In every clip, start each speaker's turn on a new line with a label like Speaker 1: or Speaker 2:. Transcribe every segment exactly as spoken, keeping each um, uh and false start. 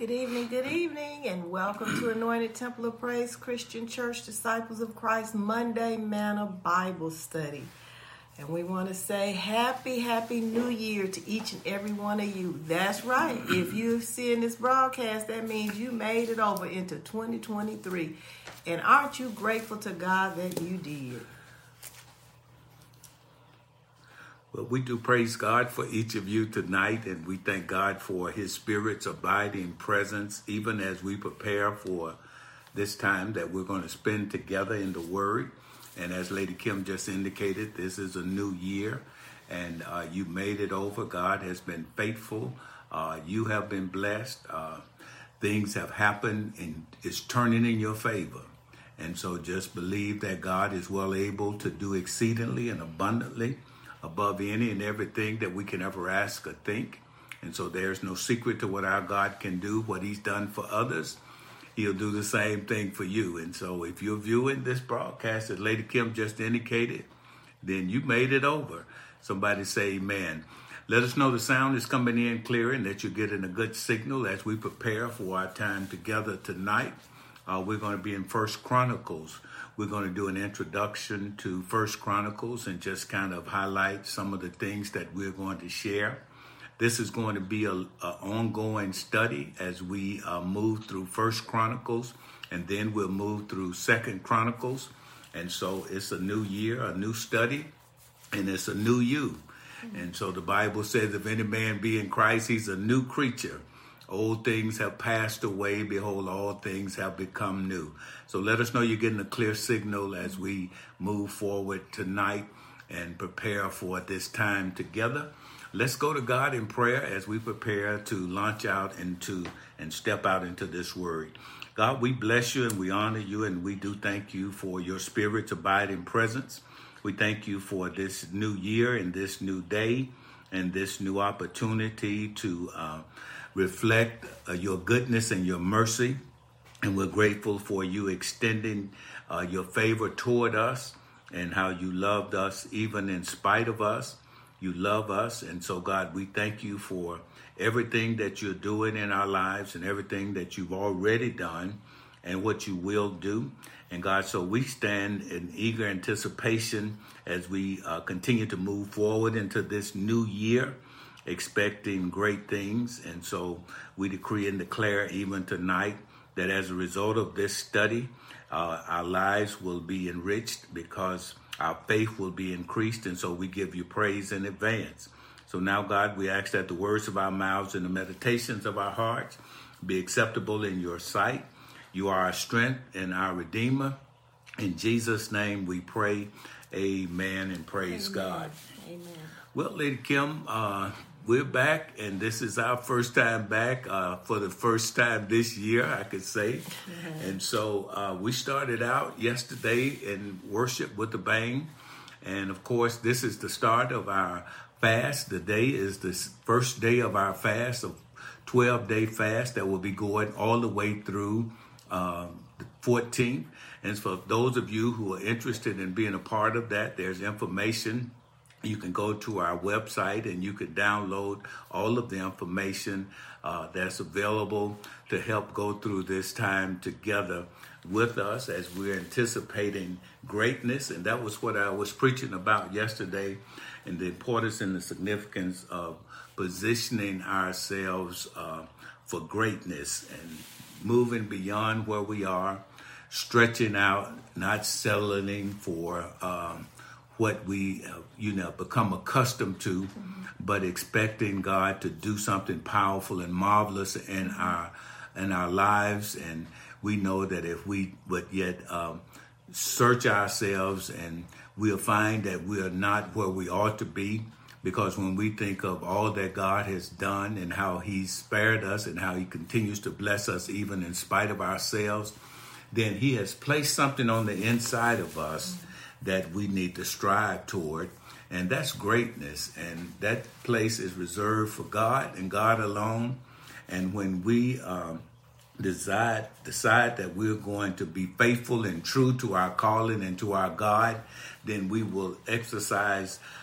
Speaker 1: Good evening, good evening, and welcome to Anointed Temple of Praise Christian Church Disciples of Christ Monday Manna Bible Study. And we want to say happy, happy new year to each and every one of you. That's right. If you're seeing this broadcast, that means you made it over into twenty twenty-three. And aren't you grateful to God that you did?
Speaker 2: Well, we do praise God for each of you tonight, and we thank God for his Spirit's abiding presence, even as we prepare for this time that we're going to spend together in the Word. And as Lady Kim just indicated, this is a new year, and uh, you made it over. God has been faithful. Uh, you have been blessed. Uh, things have happened, and it's turning in your favor. And so just believe that God is well able to do exceedingly and abundantly above any and everything that we can ever ask or think. And so there's no secret to what our God can do. What he's done for others, he'll do the same thing for you. And so if you're viewing this broadcast, as Lady Kim just indicated, then you made it over. Somebody say amen. Let us know the sound is coming in clear and that you're getting a good signal as we prepare for our time together tonight. Uh, we're going to be in First Chronicles. We're going to do an introduction to First Chronicles and just kind of highlight some of the things that we're going to share. This is going to be a, a ongoing study as we uh, move through First Chronicles, and then we'll move through Second Chronicles. And so it's a new year, a new study, and it's a new you. And so the Bible says, if any man be in Christ, he's a new creature. Old things have passed away. Behold, all things have become new. So let us know you're getting a clear signal as we move forward tonight and prepare for this time together. Let's go to God in prayer as we prepare to launch out into and step out into this word. God, we bless you and we honor you, and we do thank you for your Spirit's abiding presence. We thank you for this new year and this new day and this new opportunity to uh, reflect uh, your goodness and your mercy. And we're grateful for you extending uh, your favor toward us and how you loved us even in spite of us. You love us. And so, God, we thank you for everything that you're doing in our lives and everything that you've already done and what you will do. And God, so we stand in eager anticipation as we uh, continue to move forward into this new year, expecting great things. And so we decree and declare even tonight that as a result of this study, uh, our lives will be enriched because our faith will be increased. And so we give you praise in advance. So now, God, we ask that the words of our mouths and the meditations of our hearts be acceptable in your sight. You are our strength and our Redeemer. In Jesus' name we pray. Amen and praise
Speaker 1: Amen.
Speaker 2: God.
Speaker 1: Amen.
Speaker 2: Well, Lady Kim, uh, we're back, and this is our first time back uh, for the first time this year, I could say. Mm-hmm. And so uh, we started out yesterday in worship with a bang. And, of course, this is the start of our fast. The day is the first day of our fast, a twelve-day fast that will be going all the way through uh, the fourteenth. And for those of you who are interested in being a part of that, there's information. You can go to our website and you can download all of the information uh, that's available to help go through this time together with us as we're anticipating greatness. And that was what I was preaching about yesterday, and the importance and the significance of positioning ourselves uh, for greatness and moving beyond where we are, stretching out, not settling for um, what we, uh, you know, become accustomed to, mm-hmm. but expecting God to do something powerful and marvelous in our in our lives. And we know that if we would yet um, search ourselves, and we'll find that we are not where we ought to be, because when we think of all that God has done and how he's spared us and how he continues to bless us even in spite of ourselves, then he has placed something on the inside of us mm-hmm. that we need to strive toward, and that's greatness. And that place is reserved for God and God alone. And when we um, decide, decide that we're going to be faithful and true to our calling and to our God, then we will exercise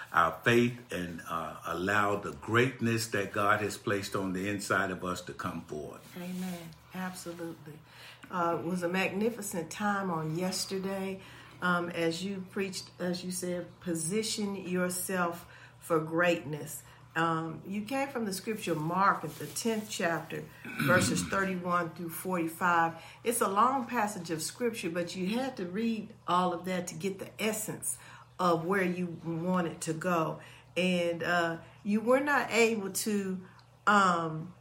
Speaker 2: our faith and uh, allow the greatness that God has placed on the inside of us to come forward.
Speaker 1: Amen. Absolutely. Uh, it was a magnificent time on yesterday. Um, as you preached, as you said, position yourself for greatness. Um, you came from the scripture Mark at the tenth chapter, verses thirty-one through forty-five. It's a long passage of scripture, but you had to read all of that to get the essence of where you wanted to go. And uh, you were not able to um,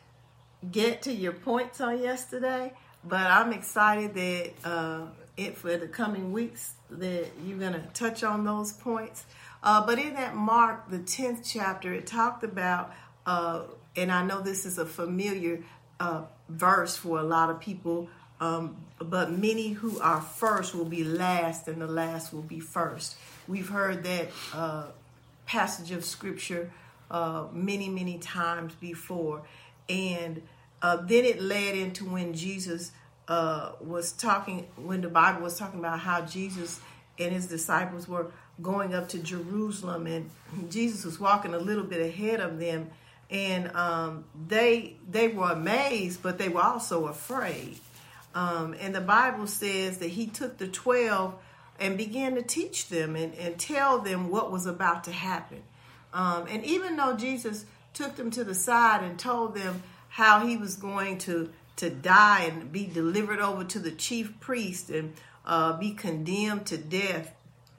Speaker 1: get to your points on yesterday, but I'm excited that uh, it for the coming weeks that you're going to touch on those points. Uh, but in that Mark, the tenth chapter, it talked about, uh, and I know this is a familiar uh, verse for a lot of people, um, but many who are first will be last and the last will be first. We've heard that uh, passage of scripture uh, many, many times before. And uh, then it led into when Jesus uh, was talking, when the Bible was talking about how Jesus and his disciples were going up to Jerusalem, and Jesus was walking a little bit ahead of them, and um, they they were amazed, but they were also afraid. Um, and the Bible says that he took the twelve and began to teach them and, and tell them what was about to happen. Um, and even though Jesus took them to the side and told them how he was going to, to die and be delivered over to the chief priest and uh, be condemned to death,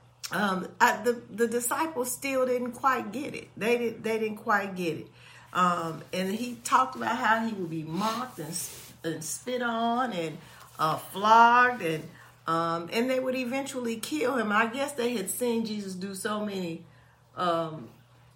Speaker 1: Um, I, the the disciples still didn't quite get it. They did. They didn't quite get it. Um, and he talked about how he would be mocked and, and spit on and uh, flogged, and um, and they would eventually kill him. I guess they had seen Jesus do so many um,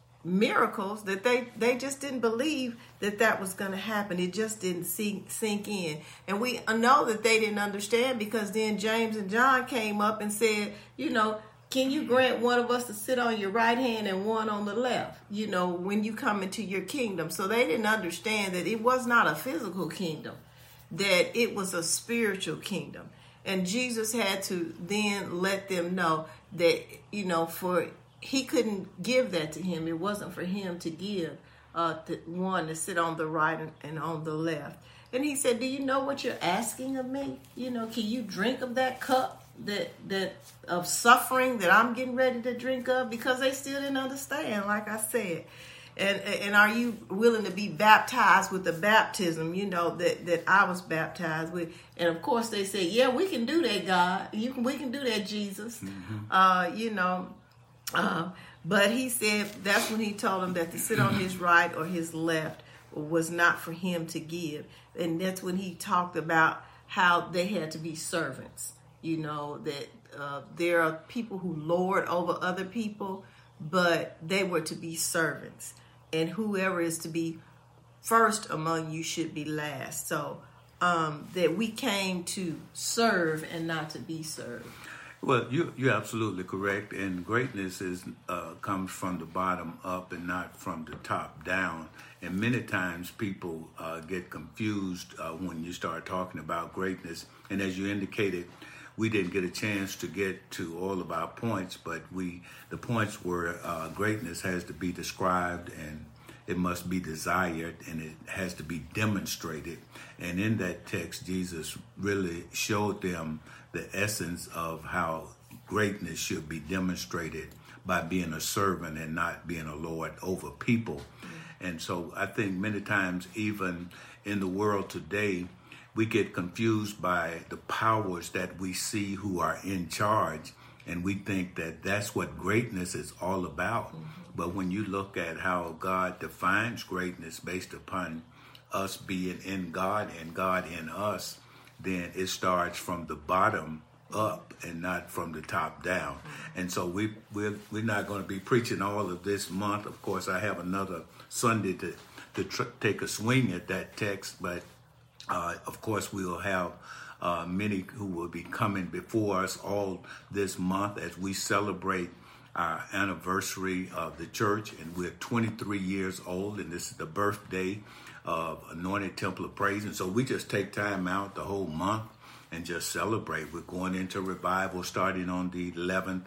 Speaker 1: miracles that they they just didn't believe that that was going to happen. It just didn't sink sink in. And we know that they didn't understand, because then James and John came up and said, you know, can you grant one of us to sit on your right hand and one on the left, you know, when you come into your kingdom? So they didn't understand that it was not a physical kingdom, that it was a spiritual kingdom. And Jesus had to then let them know that, you know, for he couldn't give that to him. It wasn't for him to give uh, to one to sit on the right and, and on the left. And he said, do you know what you're asking of me? You know, can you drink of that cup that that of suffering that I'm getting ready to drink of? Because they still didn't understand, like I said. And and are you willing to be baptized with the baptism, you know, that, that I was baptized with? And of course they said, yeah, we can do that, God. You can, we can do that, Jesus. Mm-hmm. Uh, you know, uh, but he said that's when he told them that to sit on his right or his left was not for him to give. And that's when he talked about how they had to be servants. You know, that uh, there are people who lord over other people, but they were to be servants. And whoever is to be first among you should be last. So um, that we came to serve and not to be served.
Speaker 2: Well, you, you're absolutely correct. And greatness is uh, comes from the bottom up and not from the top down. And many times people uh, get confused uh, when you start talking about greatness. And as you indicated, we didn't get a chance to get to all of our points, but we the points were uh, greatness has to be described, and it must be desired, and it has to be demonstrated. And in that text, Jesus really showed them the essence of how greatness should be demonstrated by being a servant and not being a lord over people. Mm-hmm. And so I think many times, even in the world today, we get confused by the powers that we see who are in charge, and we think that that's what greatness is all about. Mm-hmm. But when you look at how God defines greatness based upon us being in God and God in us, then it starts from the bottom up and not from the top down. Mm-hmm. And so we, we're, we're not going to be preaching all of this month. Of course, I have another Sunday to, to tr- take a swing at that text, but Uh, of course, we'll have uh, many who will be coming before us all this month as we celebrate our anniversary of the church. And we're twenty-three years old, and this is the birthday of Anointed Temple of Praise. And so we just take time out the whole month and just celebrate. We're going into revival starting on the eleventh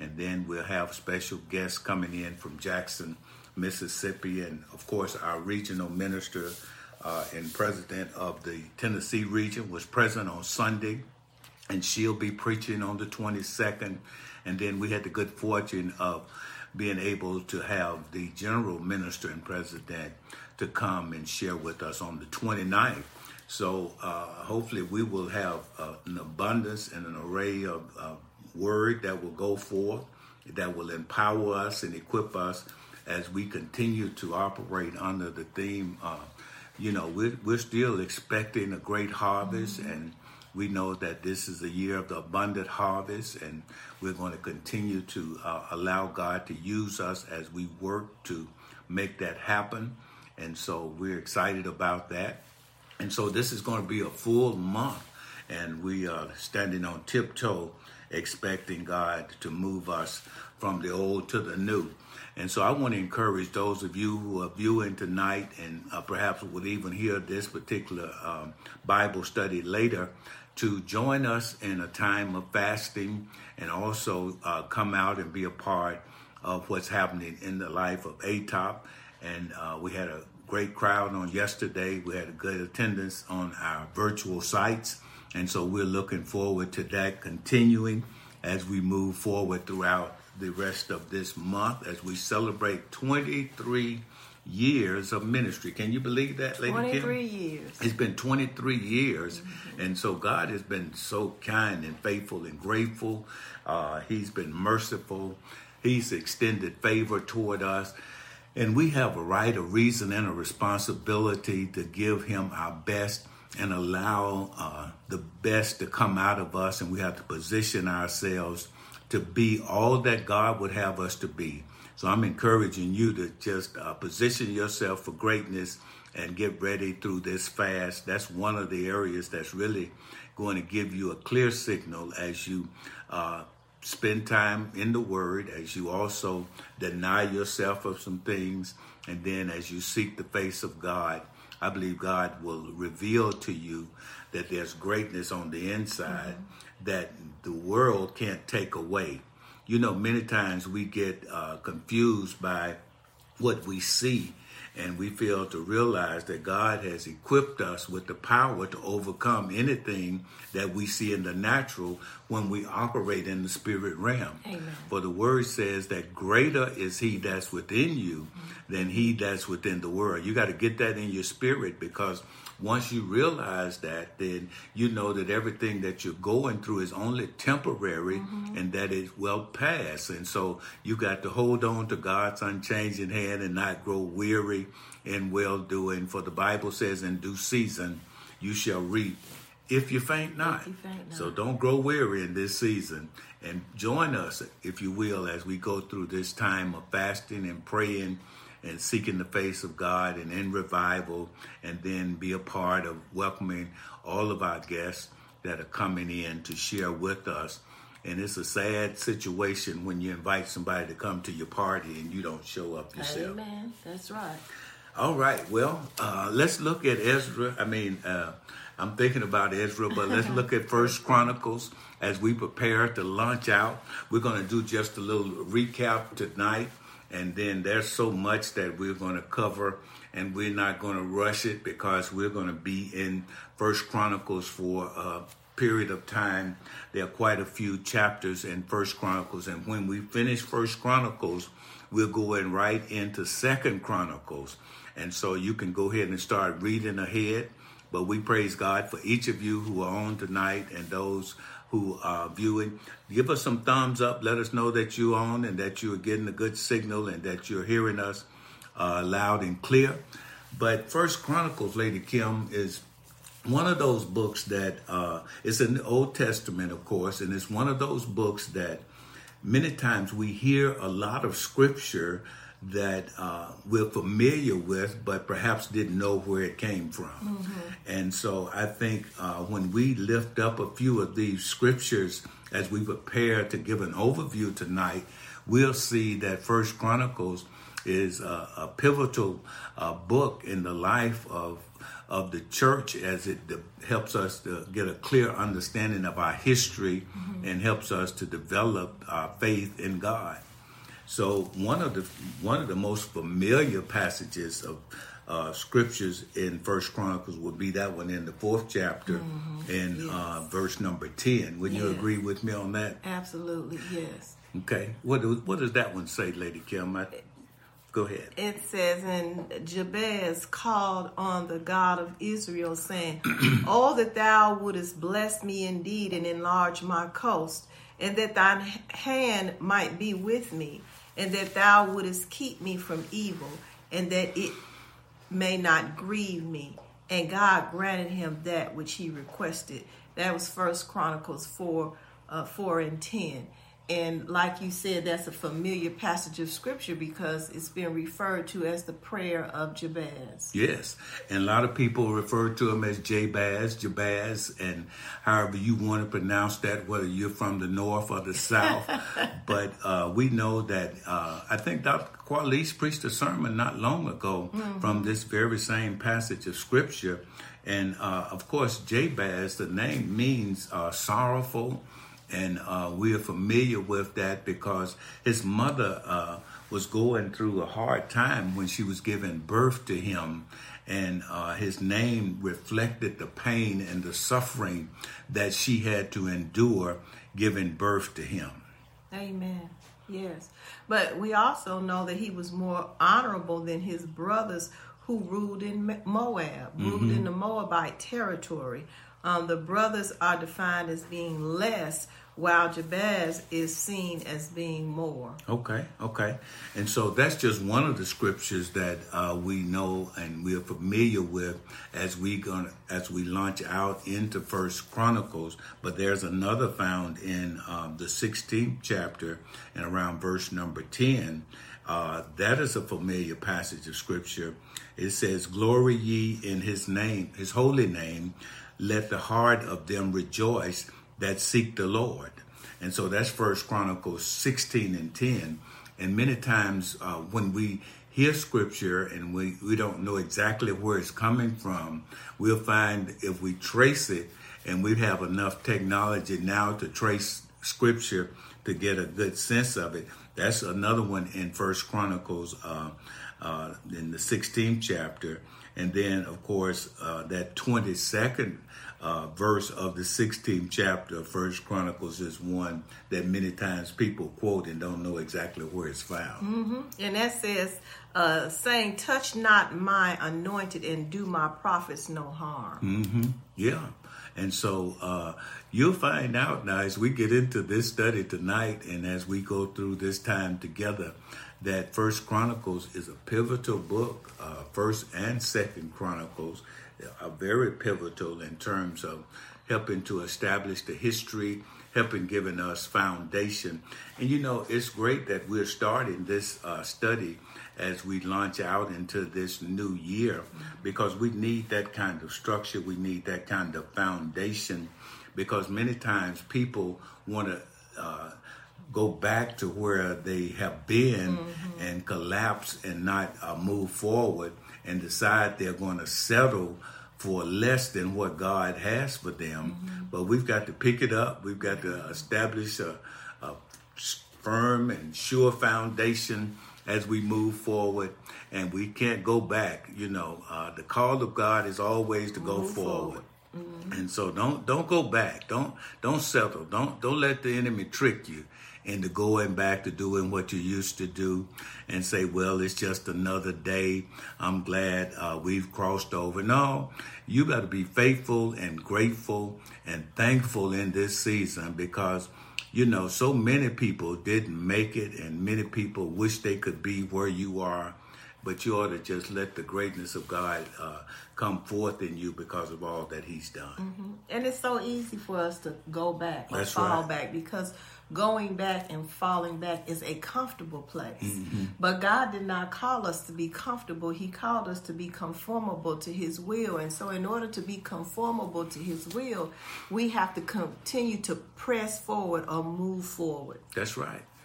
Speaker 2: And then we'll have special guests coming in from Jackson, Mississippi, and of course our regional minister uh, and president of the Tennessee region was present on Sunday, and she'll be preaching on the twenty-second. And then we had the good fortune of being able to have the general minister and president to come and share with us on the twenty-ninth. So uh, hopefully we will have uh, an abundance and an array of uh, word that will go forth, that will empower us and equip us as we continue to operate under the theme. Uh, you know, we're, we're still expecting a great harvest, mm-hmm. and we know that this is a year of the abundant harvest, and we're going to continue to uh, allow God to use us as we work to make that happen. And so we're excited about that. And so this is going to be a full month, and we are standing on tiptoe, expecting God to move us from the old to the new. And so I want to encourage those of you who are viewing tonight and uh, perhaps would even hear this particular um, Bible study later, to join us in a time of fasting and also uh, come out and be a part of what's happening in the life of A T O P. And uh, we had a great crowd on yesterday. We had a good attendance on our virtual sites. And so we're looking forward to that continuing as we move forward throughout the rest of this month as we celebrate twenty-three years of ministry. Can you believe that, Lady Kim?
Speaker 1: twenty-three years.
Speaker 2: It's been twenty-three years. Mm-hmm. And so God has been so kind and faithful and grateful. Uh, he's been merciful. He's extended favor toward us. And we have a right, a reason, and a responsibility to give him our best and allow uh, the best to come out of us. And we have to position ourselves to be all that God would have us to be. So I'm encouraging you to just uh, position yourself for greatness and get ready through this fast. That's one of the areas that's really going to give you a clear signal as you uh, spend time in the Word, as you also deny yourself of some things, and then as you seek the face of God. I believe God will reveal to you that there's greatness on the inside mm-hmm. that the world can't take away. You know, many times we get uh, confused by what we see, and we fail to realize that God has equipped us with the power to overcome anything that we see in the natural when we operate in the spirit realm.
Speaker 1: Amen.
Speaker 2: For the word says that greater is he that's within you mm-hmm. than he that's within the world. You got to get that in your spirit, because once you realize that, then you know that everything that you're going through is only temporary mm-hmm. and that it will pass. And so you got to hold on to God's unchanging hand and not grow weary in well-doing. For the Bible says, in due season you shall reap if you faint not.
Speaker 1: You faint not.
Speaker 2: So don't grow weary in this season. And join us, if you will, as we go through this time of fasting and praying and seeking the face of God and in revival, and then be a part of welcoming all of our guests that are coming in to share with us. And it's a sad situation when you invite somebody to come to your party and you don't show up yourself.
Speaker 1: Amen. That's right.
Speaker 2: All right. Well, uh, let's look at Ezra. I mean, uh, I'm thinking about Ezra, but let's look at First Chronicles as we prepare to launch out. We're going to do just a little recap tonight. And then there's so much that we're going to cover, and we're not going to rush it, because we're going to be in First Chronicles for a period of time. There are quite a few chapters in First Chronicles, and when we finish First Chronicles, we're going right into Second Chronicles. And so you can go ahead and start reading ahead. But we praise God for each of you who are on tonight and those who are viewing. Give us some thumbs up. Let us know that you're on and that you're getting a good signal and that you're hearing us uh, loud and clear. But First Chronicles, Lady Kim, is one of those books that uh, is in the Old Testament, of course, and it's one of those books that many times we hear a lot of scripture that uh, we're familiar with, but perhaps didn't know where it came from. Mm-hmm. And so I think uh, when we lift up a few of these scriptures as we prepare to give an overview tonight, we'll see that First Chronicles is a, a pivotal uh, book in the life of of the church, as it de- helps us to get a clear understanding of our history mm-hmm. and helps us to develop our faith in God. So one of the one of the most familiar passages of uh, scriptures in First Chronicles would be that one in the fourth chapter mm-hmm. in yes. uh, verse number ten. Would yes. you agree with me on that?
Speaker 1: Absolutely, yes.
Speaker 2: Okay. What do, what does that one say, Lady Kim? I, go ahead.
Speaker 1: It says, and Jabez called on the God of Israel, saying, "Oh, that thou wouldest bless me indeed and enlarge my coast, and that thine hand might be with me, and that thou wouldest keep me from evil, and that it may not grieve me." And God granted him that which he requested. That was First Chronicles four, uh, four and ten. And like you said, that's a familiar passage of scripture because it's been referred to as the prayer of Jabez.
Speaker 2: Yes. And a lot of people refer to him as Jabez, Jabez, and however you want to pronounce that, whether you're from the north or the south. But uh, we know that uh, I think Doctor Qualice preached a sermon not long ago mm-hmm. from this very same passage of scripture. And uh, of course, Jabez, the name means uh, sorrowful. And uh, we are familiar with that because his mother uh, was going through a hard time when she was giving birth to him. And uh, his name reflected the pain and the suffering that she had to endure giving birth to him.
Speaker 1: Amen. Yes. But we also know that he was more honorable than his brothers who ruled in Moab, ruled mm-hmm. in the Moabite territory. Um, the brothers are defined as being less, while Jabez is seen as being more.
Speaker 2: Okay, okay. And so that's just one of the scriptures that uh, we know and we're familiar with as we gonna as we launch out into First Chronicles. But there's another found in um, the sixteenth chapter and around verse number ten. Uh, that is a familiar passage of scripture. It says, "Glory ye in his name, his holy name. Let the heart of them rejoice that seek the Lord." And so that's First Chronicles sixteen and ten. And many times uh, when we hear scripture and we, we don't know exactly where it's coming from, we'll find if we trace it, and we have enough technology now to trace scripture to get a good sense of it. That's another one in First Chronicles uh, uh, in the sixteenth chapter. And then, of course, uh, that twenty-second uh, verse of the sixteenth chapter of First Chronicles is one that many times people quote and don't know exactly where it's found.
Speaker 1: Mm-hmm. And that says, uh, saying, "Touch not my anointed and do my prophets no harm."
Speaker 2: Mm-hmm. Yeah. And so uh, you'll find out now as we get into this study tonight and as we go through this time together that First Chronicles is a pivotal book. Uh, First and Second Chronicles are very pivotal in terms of helping to establish the history, helping giving us foundation. And you know, it's great that we're starting this uh, study as we launch out into this new year, because we need that kind of structure. We need that kind of foundation, because many times people want to uh, go back to where they have been mm-hmm. and collapse and not uh, move forward and decide they're going to settle for less than what God has for them. Mm-hmm. But we've got to pick it up. We've got to establish a, a firm and sure foundation as we move forward, and we can't go back. You know, uh, the call of God is always to go move forward. forward. Mm-hmm. And so don't don't go back. Don't don't settle. Don't don't let the enemy trick you into going back to doing what you used to do and say, well, it's just another day. I'm glad uh, we've crossed over. No, you got to be faithful and grateful and thankful in this season, because you know, so many people didn't make it, and many people wish they could be where you are, but you ought to just let the greatness of God uh, come forth in you because of all that he's done.
Speaker 1: Mm-hmm. And it's so easy for us to go back or
Speaker 2: That's
Speaker 1: fall
Speaker 2: right.
Speaker 1: back, because going back and falling back is a comfortable place.
Speaker 2: Mm-hmm.
Speaker 1: But God did not call us to be comfortable. He called us to be conformable to his will. And so in order to be conformable to his will, we have to continue to press forward or move forward.
Speaker 2: That's right.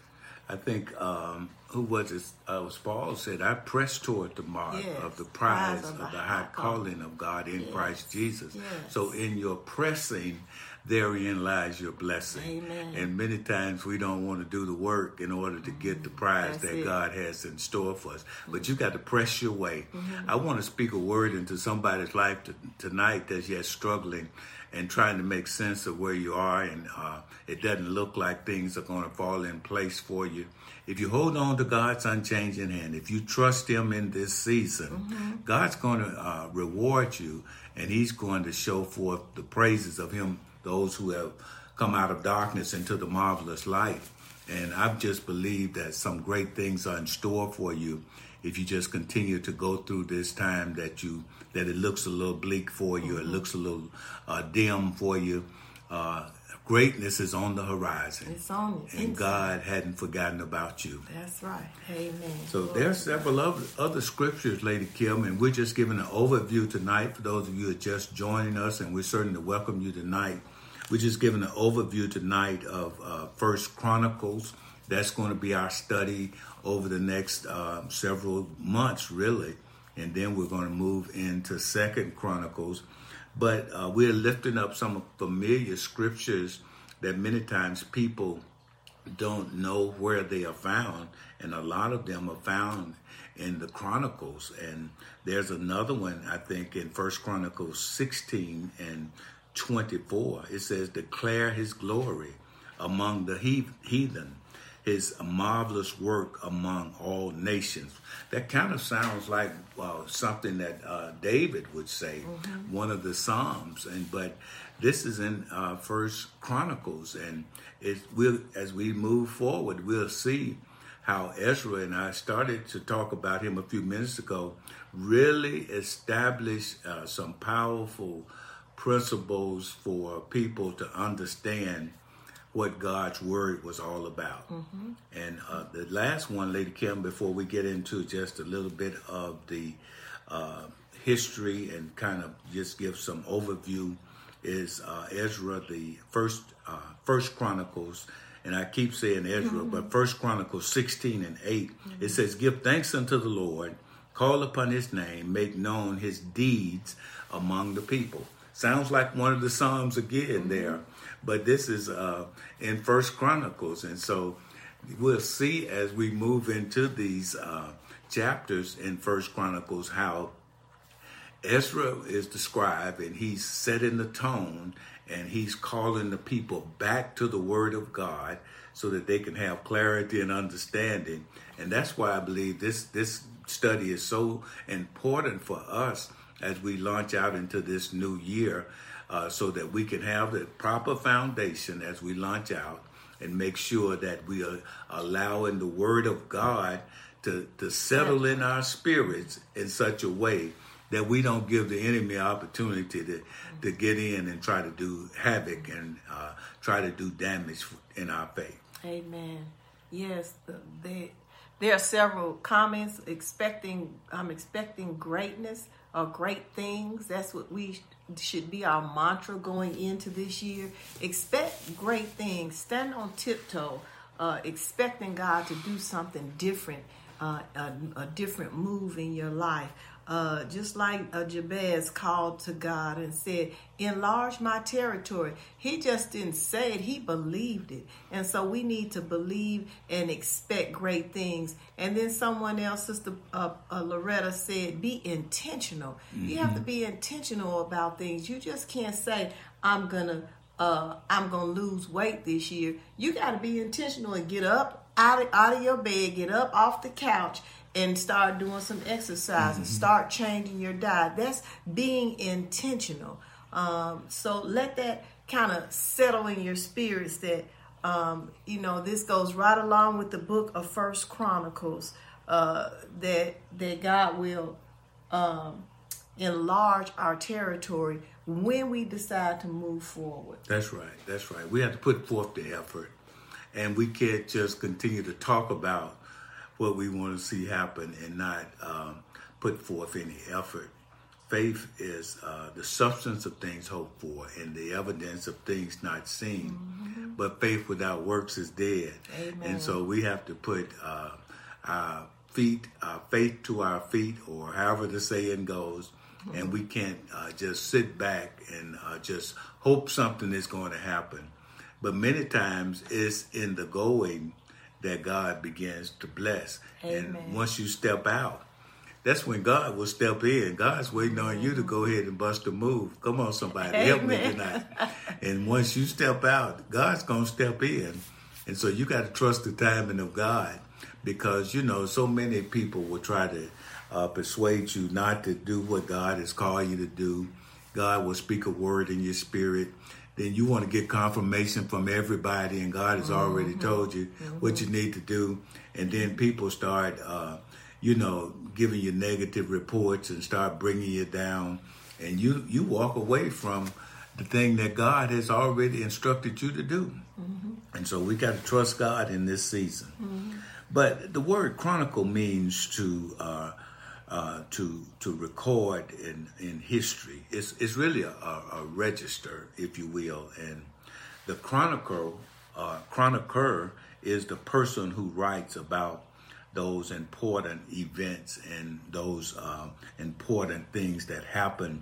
Speaker 2: I think, um, who was it? Uh, it was Paul said, I press toward the mark
Speaker 1: Yes.
Speaker 2: of the prize
Speaker 1: Prize
Speaker 2: of the high calling of God in
Speaker 1: Yes.
Speaker 2: Christ Jesus.
Speaker 1: Yes.
Speaker 2: So in your pressing, therein lies your blessing.
Speaker 1: Amen.
Speaker 2: And many times we don't want to do the work in order to get the prize
Speaker 1: That's
Speaker 2: that
Speaker 1: it.
Speaker 2: God has in store for us. But you got to press your way.
Speaker 1: Mm-hmm.
Speaker 2: I want to speak a word into somebody's life to, tonight that's yet struggling and trying to make sense of where you are, and uh, it doesn't look like things are going to fall in place for you. If you hold on to God's unchanging hand, if you trust him in this season, mm-hmm. God's going to uh, reward you, and he's going to show forth the praises of him, those who have come out of darkness into the marvelous light. And I've just believed that some great things are in store for you if you just continue to go through this time that you that it looks a little bleak for you, mm-hmm. it looks a little uh, dim for you. Uh, greatness is on the horizon.
Speaker 1: It's on it.
Speaker 2: And God hadn't forgotten about you.
Speaker 1: That's right. Amen.
Speaker 2: So there are several other, other scriptures, Lady Kim, and we're just giving an overview tonight for those of you who are just joining us, and we certainly welcome you tonight. We're just giving an overview tonight of uh, First Chronicles. That's going to be our study over the next uh, several months, really. And then we're going to move into Second Chronicles. But uh, we're lifting up some familiar scriptures that many times people don't know where they are found. And a lot of them are found in the Chronicles. And there's another one, I think, in First Chronicles sixteen and twenty-four. It says, declare his glory among the heathen, his marvelous work among all nations. That kind of sounds like uh, something that uh, David would say, mm-hmm. one of the Psalms. And but this is in uh, First Chronicles, and it will, as we move forward, we'll see how Ezra, and I started to talk about him a few minutes ago, really established uh, some powerful principles for people to understand what God's word was all about. Mm-hmm. And uh, the last one, Lady Kim, before we get into just a little bit of the uh, history and kind of just give some overview, is uh, Ezra, the first uh, First Chronicles, and I keep saying Ezra, mm-hmm. but First Chronicles sixteen and eight, mm-hmm. it says, give thanks unto the Lord, call upon his name, make known his deeds among the people. Sounds like one of the Psalms again mm-hmm. there, but this is uh, in First Chronicles. And so we'll see as we move into these uh, chapters in First Chronicles how Ezra is described, and he's setting the tone, and he's calling the people back to the Word of God so that they can have clarity and understanding. And that's why I believe this, this study is so important for us as we launch out into this new year, uh, so that we can have the proper foundation as we launch out and make sure that we are allowing the Word of God to, to settle in our spirits in such a way that we don't give the enemy opportunity to, to get in and try to do havoc and uh, try to do damage in our faith.
Speaker 1: Amen. Yes, the, they, there are several comments expecting, I'm expecting greatness or great things. That's what we should be our mantra going into this year. Expect great things. Stand on tiptoe, uh, expecting God to do something different, uh, a, a different move in your life. Uh, just like uh, Jabez called to God and said, enlarge my territory. He just didn't say it, he believed it. And so we need to believe and expect great things. And then someone else, Sister uh, uh, Loretta said, be intentional. Mm-hmm. You have to be intentional about things. You just can't say, I'm gonna uh, I'm gonna lose weight this year. You got to be intentional and get up out of, out of your bed, get up off the couch, and start doing some exercise, mm-hmm. and start changing your diet. That's being intentional. Um, so let that kind of settle in your spirits that, um, you know, this goes right along with the book of First Chronicles, uh, that, that God will um, enlarge our territory when we decide to move forward.
Speaker 2: That's right. That's right. We have to put forth the effort, and we can't just continue to talk about what we want to see happen and not um, put forth any effort. faith is uh, the substance of things hoped for and the evidence of things not seen. Mm-hmm. But faith without works is dead.
Speaker 1: Amen.
Speaker 2: And so we have to put uh, our feet, our faith to our feet, or however the saying goes. Mm-hmm. And we can't uh, just sit back and uh, just hope something is going to happen. But many times it's in the going that God begins to bless.
Speaker 1: Amen.
Speaker 2: And once you step out, that's when God will step in. God's waiting on you to go ahead and bust a move. Come on, somebody.
Speaker 1: Amen.
Speaker 2: Help me tonight. And once you step out, God's going to step in. And so you got to trust the timing of God, because, you know, so many people will try to uh, persuade you not to do what God has called you to do. God will speak a word in your spirit. Then you want to get confirmation from everybody, and God has already mm-hmm. told you mm-hmm. what you need to do. And then people start, uh, you know, giving you negative reports and start bringing you down. And you, you walk away from the thing that God has already instructed you to do. Mm-hmm. And so we got to trust God in this season. Mm-hmm. But the word chronicle means to uh, uh, to to record in, in history. It's it's really a, a register, if you will. And the chronicle, uh, chronicler is the person who writes about those important events and those uh, important things that happen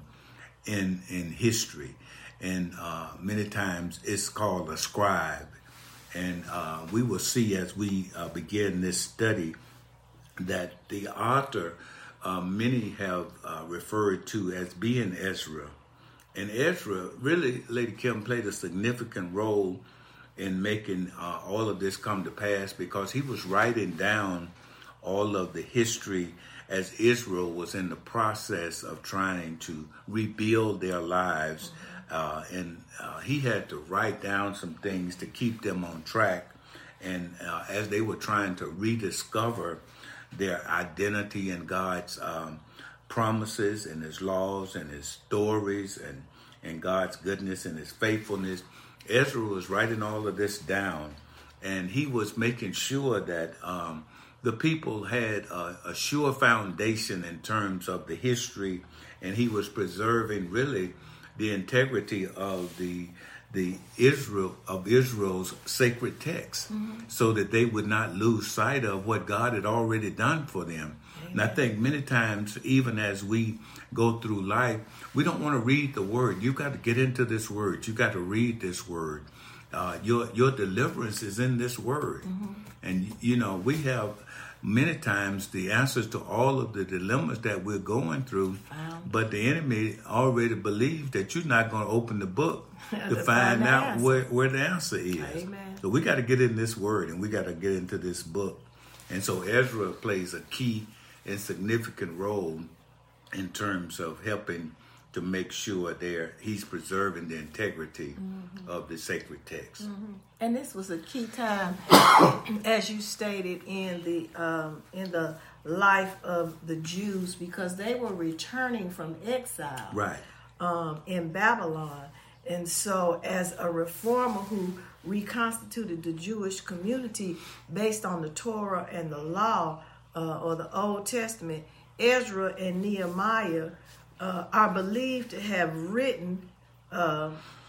Speaker 2: in in history. And uh, many times it's called a scribe. And uh, we will see as we uh, begin this study that the author, uh, many have uh, referred to as being Ezra. And Ezra really, Lady Kim, played a significant role in making uh, all of this come to pass, because he was writing down all of the history as Israel was in the process of trying to rebuild their lives. Uh, and uh, he had to write down some things to keep them on track. And uh, as they were trying to rediscover their identity in God's um, promises and his laws and his stories and, and God's goodness and his faithfulness, Ezra was writing all of this down. And he was making sure that um, the people had a, a sure foundation in terms of the history. And he was preserving really the integrity of the the Israel of Israel's sacred text, mm-hmm. so that they would not lose sight of what God had already done for them. Amen. And I think many times, even as we go through life, we don't want to read the word. You've got to get into this word. You've got to read this word. Uh, your your deliverance is in this word. Mm-hmm. And, you know, we have many times the answers to all of the dilemmas that we're going through, wow. but the enemy already believes that you're not going to open the book to, to find, find out where, where the answer is.
Speaker 1: Amen.
Speaker 2: So we got to get in this word, and we got to get into this book. And so Ezra plays a key and significant role in terms of helping to make sure there he's preserving the integrity mm-hmm. of the sacred text.
Speaker 1: Mm-hmm. And this was a key time, as you stated, in the um, in the life of the Jews, because they were returning from exile,
Speaker 2: right,
Speaker 1: um, in Babylon. And so, as a reformer who reconstituted the Jewish community based on the Torah and the law, uh, or the Old Testament, Ezra and Nehemiah Uh, are believed to have written uh,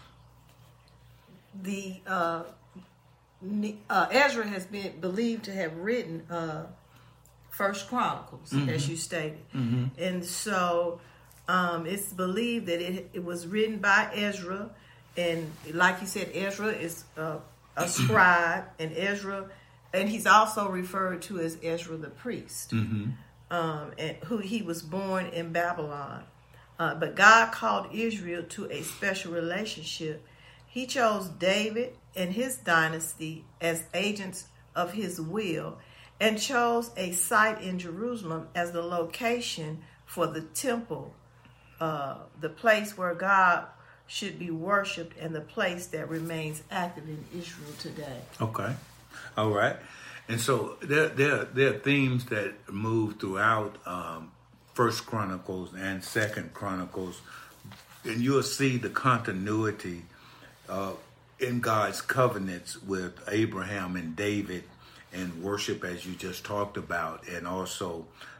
Speaker 1: the uh, uh, Ezra has been believed to have written uh, First Chronicles, mm-hmm. as you stated, mm-hmm. and so um, it's believed that it, it was written by Ezra, and like you said, Ezra is uh, a scribe, and Ezra, and he's also referred to as Ezra the priest, mm-hmm. um, and who he was born in Babylon. Uh, but God called Israel to a special relationship. He chose David and his dynasty as agents of his will, and chose a site in Jerusalem as the location for the temple, uh, the place where God should be worshipped, and the place that remains active in Israel today.
Speaker 2: Okay. All right. And so there, there, there are themes that move throughout um First Chronicles and Second Chronicles, and you'll see the continuity uh, in God's covenants with Abraham and David, and worship, as you just talked about, and also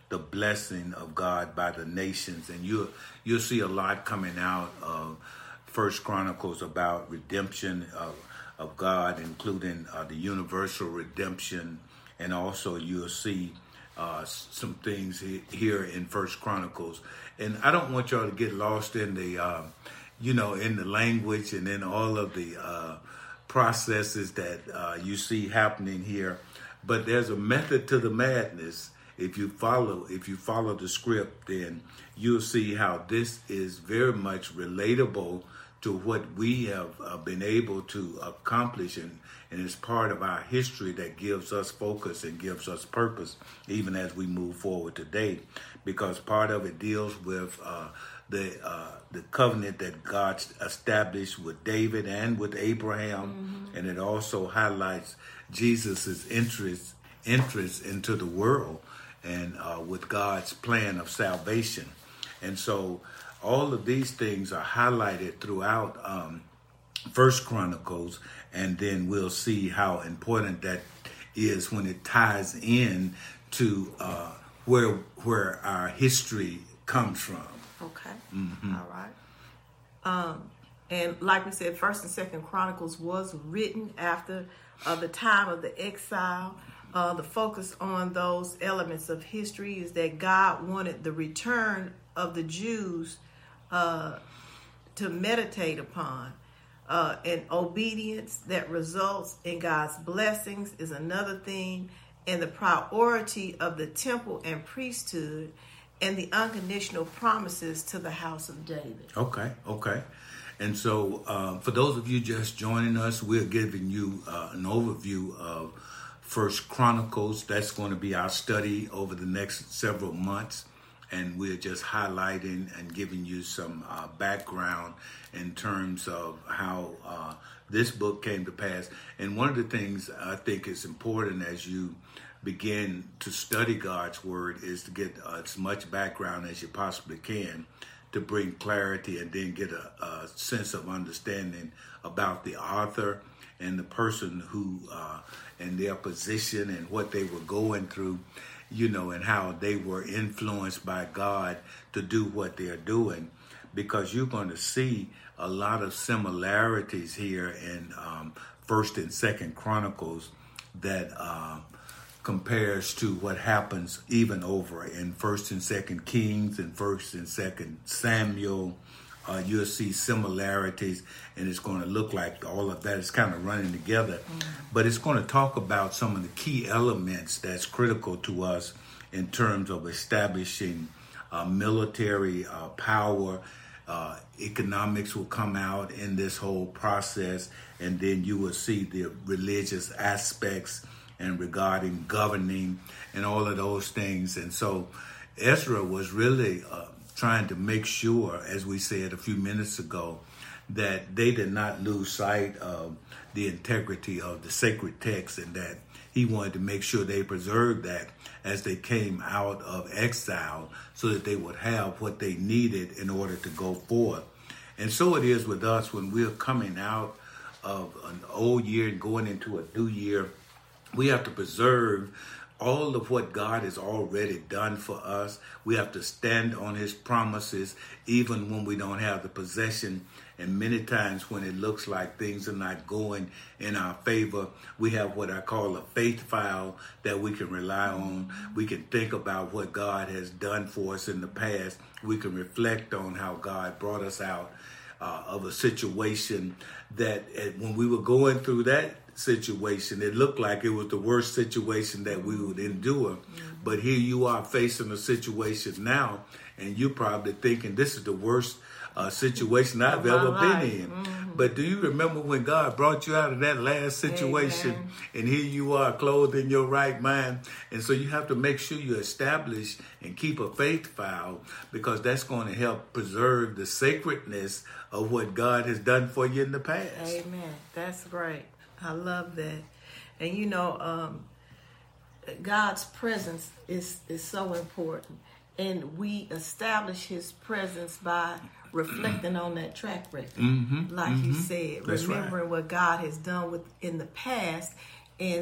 Speaker 2: the blessing of God by the nations. And you you'll see a lot coming out of First Chronicles about redemption of of God, including uh, the universal redemption, and also you'll see uh, some things he- here in First Chronicles. And I don't want y'all to get lost in the, uh, you know, in the language and in all of the uh, processes that uh, you see happening here. But there's a method to the madness. If you follow, if you follow the script, then you'll see how this is very much relatable to what we have uh, been able to accomplish, and, and it's part of our history that gives us focus and gives us purpose, even as we move forward today, because part of it deals with uh, the uh, the covenant that God established with David and with Abraham, mm-hmm. and it also highlights Jesus's interest interest into the world and uh, with God's plan of salvation, and so. All of these things are highlighted throughout um, First Chronicles, and then we'll see how important that is when it ties in to uh, where where our history comes from.
Speaker 1: Okay,
Speaker 2: Mm-hmm.
Speaker 1: all right. Um, and like we said, First and Second Chronicles was written after uh, the time of the exile. Uh, the focus on those elements of history is that God wanted the return of the Jews Uh, to meditate upon. Uh, and obedience that results in God's blessings is another thing. And the priority of the temple and priesthood and the unconditional promises to the house of David.
Speaker 2: Okay, okay. And so uh, for those of you just joining us, we're giving you uh, an overview of First Chronicles. That's going to be our study over the next several months. And we're just highlighting and giving you some uh, background in terms of how uh, this book came to pass. And one of the things I think is important as you begin to study God's Word is to get uh, as much background as you possibly can to bring clarity and then get a, a sense of understanding about the author and the person who uh, and their position and what they were going through, you know, and how they were influenced by God to do what they're doing, because you're going to see a lot of similarities here in um, First and Second Chronicles that uh, compares to what happens even over in First and Second Kings and First and Second Samuel. Uh, you'll see similarities, and it's going to look like all of that is kind of running together. Mm. But it's going to talk about some of the key elements that's critical to us in terms of establishing uh, military uh, power. Uh, economics will come out in this whole process, and then you will see the religious aspects and regarding governing and all of those things. And so Ezra was really Uh, trying to make sure, as we said a few minutes ago, that they did not lose sight of the integrity of the sacred text, and that he wanted to make sure they preserved that as they came out of exile so that they would have what they needed in order to go forth. And so it is with us when we're coming out of an old year and going into a new year. We have to preserve all of what God has already done for us. We have to stand on his promises, even when we don't have the possession. And many times when it looks like things are not going in our favor, we have what I call a faith file that we can rely on. We can think about what God has done for us in the past. We can reflect on how God brought us out uh, of a situation that uh, when we were going through that situation, it looked like it was the worst situation that we would endure. Mm-hmm. But here you are facing a situation now, and you're probably thinking, this is the worst uh, situation I've ever
Speaker 1: life.
Speaker 2: been in.
Speaker 1: Mm-hmm.
Speaker 2: But do you remember when God brought you out of that last situation? Amen. And here you are clothed in your right mind? And so you have to make sure you establish and keep a faith file, because that's going to help preserve the sacredness of what God has done for you in the past.
Speaker 1: Amen. That's great. I love that. And you know, um, God's presence is, is so important. And we establish his presence by reflecting on that track record. Mm-hmm, like mm-hmm. you said,
Speaker 2: That's
Speaker 1: remembering
Speaker 2: right.
Speaker 1: what God has done with in the past, and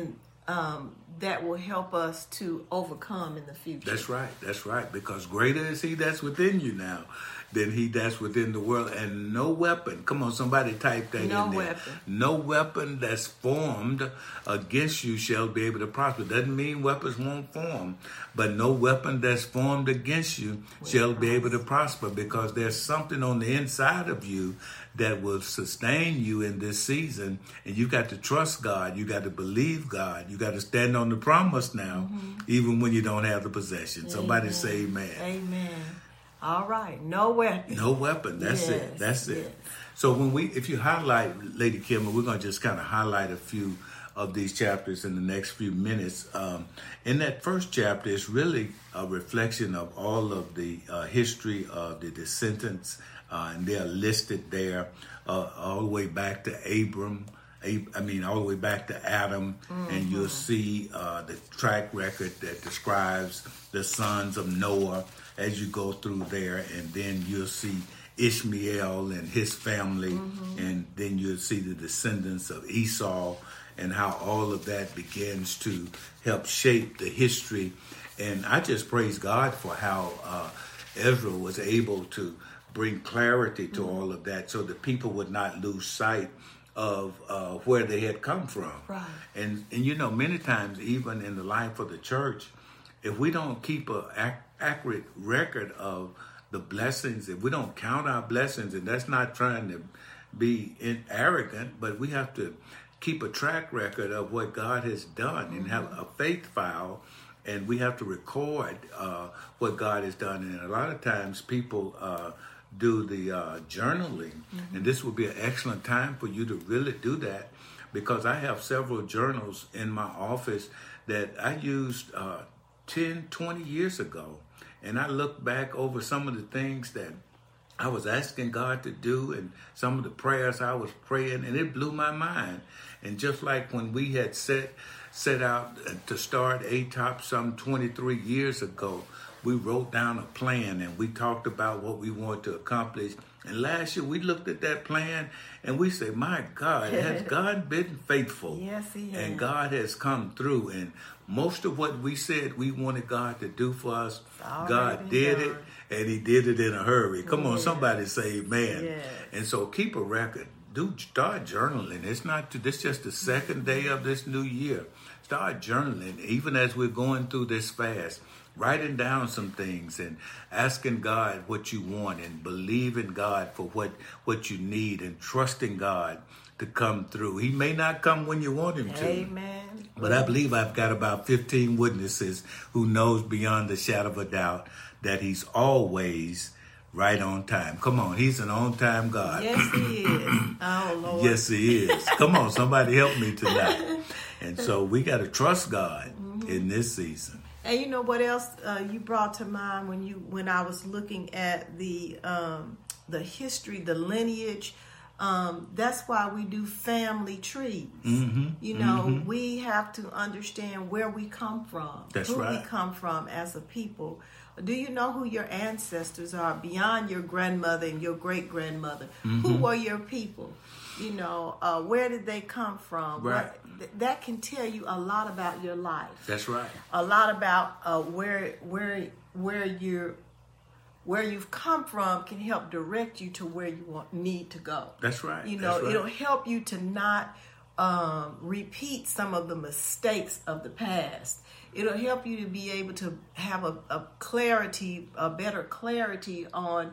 Speaker 1: um, that will help us to overcome in the future.
Speaker 2: That's right. That's right. Because greater is he that's within you now than he that's within the world. And no weapon, come on, somebody type that
Speaker 1: no
Speaker 2: in there.
Speaker 1: Weapon.
Speaker 2: No weapon that's formed against you shall be able to prosper. Doesn't mean weapons won't form, but no weapon that's formed against you will shall prosper. be able to prosper, because there's something on the inside of you that will sustain you in this season. And you got to trust God. You got to believe God. You got to stand on the promise now, mm-hmm. even when you don't have the possession. Amen. Somebody say amen.
Speaker 1: Amen. All right. No weapon.
Speaker 2: No weapon. That's
Speaker 1: yes.
Speaker 2: it. That's
Speaker 1: yes.
Speaker 2: it. So when we, if you highlight, Lady Kim, we're going to just kind of highlight a few of these chapters in the next few minutes. Um, in that first chapter, it's really a reflection of all of the uh, history of the descendants, uh, and they're listed there uh, all the way back to Abram. I mean, all the way back to Adam, mm-hmm. and you'll see uh, the track record that describes the sons of Noah as you go through there, and then you'll see Ishmael and his family, mm-hmm. and then you'll see the descendants of Esau, and how all of that begins to help shape the history. And I just praise God for how uh, Ezra was able to bring clarity to mm-hmm. all of that, so that people would not lose sight of uh, where they had come from.
Speaker 1: Right.
Speaker 2: And, and you know, many times, even in the life of the church, if we don't keep an ac- accurate record of the blessings, if we don't count our blessings, and that's not trying to be in, arrogant, but we have to keep a track record of what God has done, mm-hmm. and have a faith file, and we have to record uh, what God has done. And a lot of times people uh, do the uh, journaling, mm-hmm. and this would be an excellent time for you to really do that, because I have several journals in my office that I used uh, ten, twenty years ago, and I look back over some of the things that I was asking God to do, and some of the prayers I was praying, and it blew my mind. And just like when we had set set out to start A T O P some twenty-three years ago, we wrote down a plan and we talked about what we wanted to accomplish. And last year we looked at that plan and we said, my God, has God been faithful?
Speaker 1: Yes, he has.
Speaker 2: And God has come through. And most of what we said we wanted God to do for us, God did done. it, and he did it in a hurry. Come yes. on, somebody say amen.
Speaker 1: Yes.
Speaker 2: And so keep a record. Do start journaling. It's not, this just the second day of this new year. Start journaling, even as we're going through this fast. Writing down some things and asking God what you want, and believing God for what, what you need, and trusting God to come through. He may not come when you want him to.
Speaker 1: Amen.
Speaker 2: But I believe I've got about fifteen witnesses who knows beyond the shadow of a doubt that he's always right on time. Come on, he's an on-time God.
Speaker 1: Yes, he is. Oh, Lord.
Speaker 2: Yes, he is. Come on, somebody help me tonight. And so we got to trust God mm-hmm. in this season.
Speaker 1: And you know what else uh, you brought to mind when you when I was looking at the um, the history, the lineage. Um, that's why we do family trees.
Speaker 2: Mm-hmm.
Speaker 1: You know,
Speaker 2: mm-hmm.
Speaker 1: we have to understand where we come from,
Speaker 2: that's
Speaker 1: who
Speaker 2: right.
Speaker 1: we come from as a people. Do you know who your ancestors are beyond your grandmother and your great grandmother? Mm-hmm. Who were your people? You know, uh, where did they come from?
Speaker 2: Right.
Speaker 1: What, th- that can tell you a lot about your life.
Speaker 2: That's right.
Speaker 1: A lot about uh, where where where you're where you've come from can help direct you to where you want need to go.
Speaker 2: That's right.
Speaker 1: You know,
Speaker 2: That's right.
Speaker 1: It'll help you to not um, repeat some of the mistakes of the past. It'll help you to be able to have a, a clarity, a better clarity on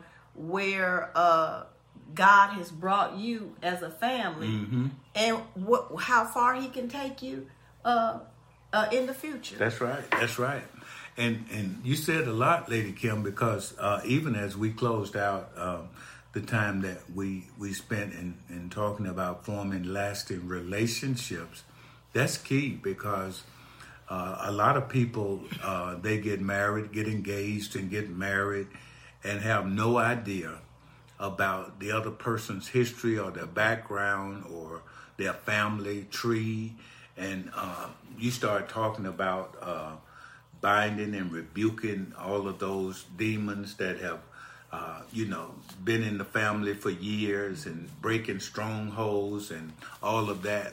Speaker 1: where uh, God has brought you as a family,
Speaker 2: mm-hmm.
Speaker 1: and what, how far he can take you uh, uh, in the future.
Speaker 2: That's right. That's right. And and you said a lot, Lady Kim, because uh, even as we closed out um, the time that we, we spent in, in talking about forming lasting relationships, that's key, because uh, a lot of people, uh, they get married, get engaged and get married and have no idea about the other person's history or their background or their family tree. And uh, you start talking about uh, binding and rebuking all of those demons that have, uh, you know, been in the family for years, and breaking strongholds and all of that.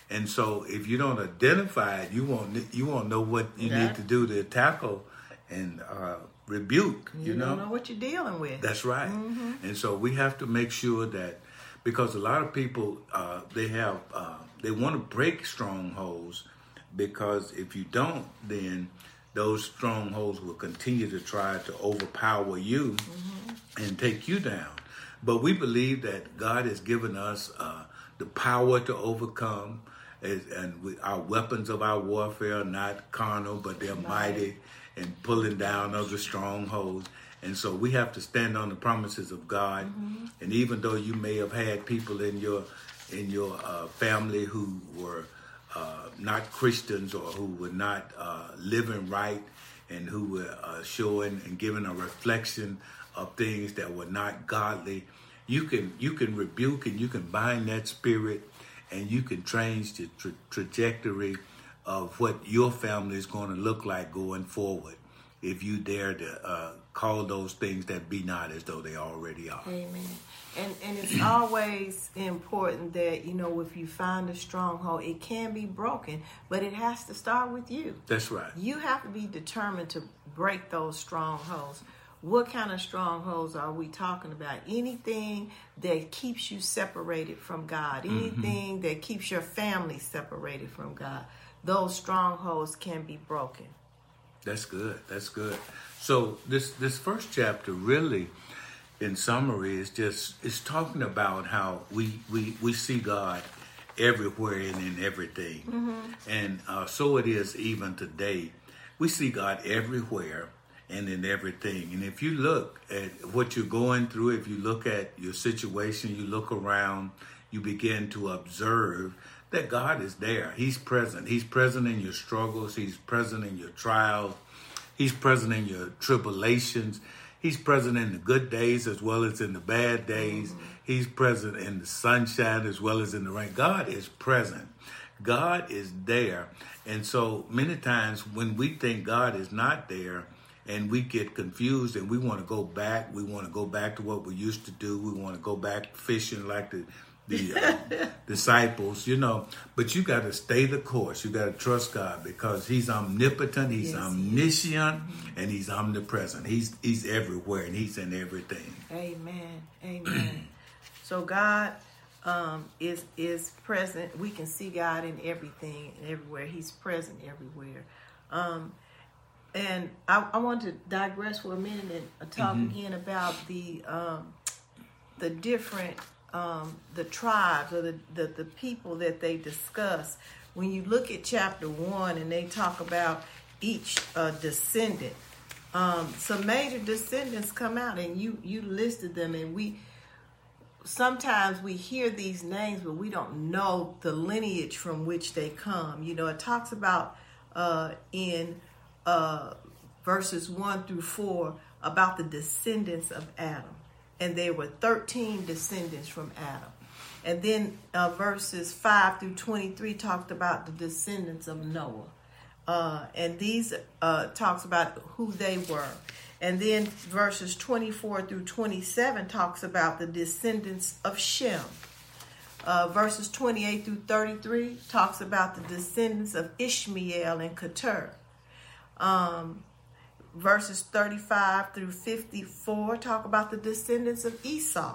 Speaker 2: And so if you don't identify it, you won't you won't know what you
Speaker 1: Yeah.
Speaker 2: need to do to tackle and uh, rebuke. You,
Speaker 1: You
Speaker 2: know?
Speaker 1: don't know what you're dealing with.
Speaker 2: That's right. And so we have to make sure that, because a lot of people, uh, they have, uh, they want to break strongholds, because if you don't, then those strongholds will continue to try to overpower you and take you down. But we believe that God has given us uh, the power to overcome, as, and we, our weapons of our warfare are not carnal, but they're mighty and pulling down other strongholds. And so we have to stand on the promises of God. Mm-hmm. And even though you may have had people in your in your uh, family who were uh, not Christians, or who were not uh, living right, and who were uh, showing and giving a reflection of things that were not godly, you can you can rebuke and you can bind that spirit, and you can change the tra- trajectory of what your family is going to look like going forward, if you dare to uh, call those things that be not as though they already are.
Speaker 1: Amen. And and it's always important that, you know, if you find a stronghold, it can be broken, but it has to start with you.
Speaker 2: That's right.
Speaker 1: You have to be determined to break those strongholds. What kind of strongholds are we talking about? Anything that keeps you separated from God, anything mm-hmm. that keeps your family separated from God, those strongholds can be broken.
Speaker 2: That's good. That's good. So this this first chapter really, in summary, is just it's talking about how we we, we see God everywhere and in everything. Mm-hmm. And uh, so it is even today. We see God everywhere and in everything. And if you look at what you're going through, if you look at your situation, you look around, you begin to observe that God is there. He's present. He's present in your struggles. He's present in your trials. He's present in your tribulations. He's present in the good days as well as in the bad days. Mm-hmm. He's present in the sunshine as well as in the rain. God is present. God is there. And so many times when we think God is not there, and we get confused and we want to go back, we want to go back to what we used to do. We want to go back fishing like the the uh, disciples, you know. But you got to stay the course. You got to trust God, because He's omnipotent, He's yes, omniscient, he and He's omnipresent. He's He's everywhere, and He's in everything.
Speaker 1: Amen. Amen. So God um, is is present. We can see God in everything and everywhere. He's present everywhere. Um, And I, I want to digress for a minute and talk mm-hmm. again about the um, the different um, the tribes or the, the the people that they discuss. When you look at chapter one and they talk about each uh, descendant, um, some major descendants come out, and you you listed them, and we sometimes we hear these names, but we don't know the lineage from which they come. You know, it talks about uh, in Uh, verses one through four about the descendants of Adam, and there were thirteen descendants from Adam. And then uh, verses five through twenty-three talked about the descendants of Noah, uh, and these uh, talks about who they were. And then verses twenty-four through twenty-seven talks about the descendants of Shem. Uh, verses twenty-eight through thirty-three talks about the descendants of Ishmael and Ketur. Um, verses thirty-five through fifty-four talk about the descendants of Esau.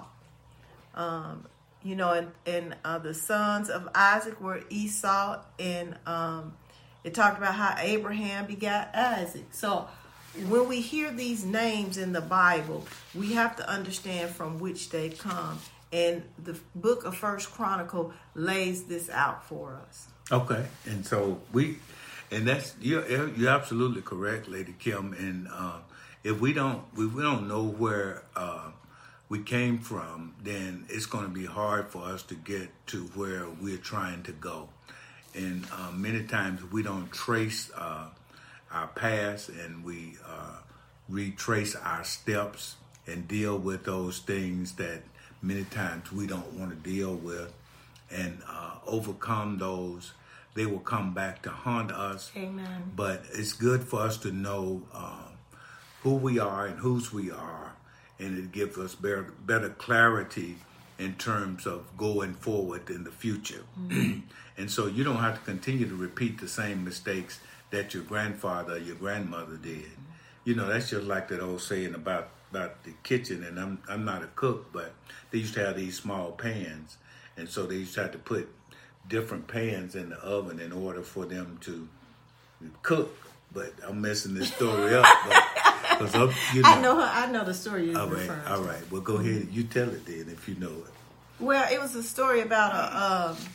Speaker 1: Um, you know, and, and uh, the sons of Isaac were Esau, and um, it talked about how Abraham begat Isaac. So when we hear these names in the Bible, we have to understand from which they come. And the book of First Chronicle lays this out for us.
Speaker 2: Okay. And so we... And that's you're you're absolutely correct, Lady Kim. And uh, if we don't if we don't know where uh, we came from, then it's going to be hard for us to get to where we're trying to go. And uh, many times we don't trace uh, our past, and we uh, retrace our steps and deal with those things that many times we don't want to deal with, and uh, overcome those. They will come back to haunt us.
Speaker 1: Amen.
Speaker 2: But it's good for us to know uh, who we are and whose we are, and it gives us better, better clarity in terms of going forward in the future. Mm-hmm. And so you don't have to continue to repeat the same mistakes that your grandfather or your grandmother did. Mm-hmm. You know, that's just like that old saying about, about the kitchen, and I'm I'm not a cook, but they used to have these small pans, and so they used to have to put different pans in the oven in order for them to cook. But I'm messing this story up. But, 'cause I'm, you know,
Speaker 1: I know her. I know the story you're
Speaker 2: all right,
Speaker 1: referring
Speaker 2: all
Speaker 1: to.
Speaker 2: right. Well, go ahead. You tell it then if you know it.
Speaker 1: Well, it was a story about a um,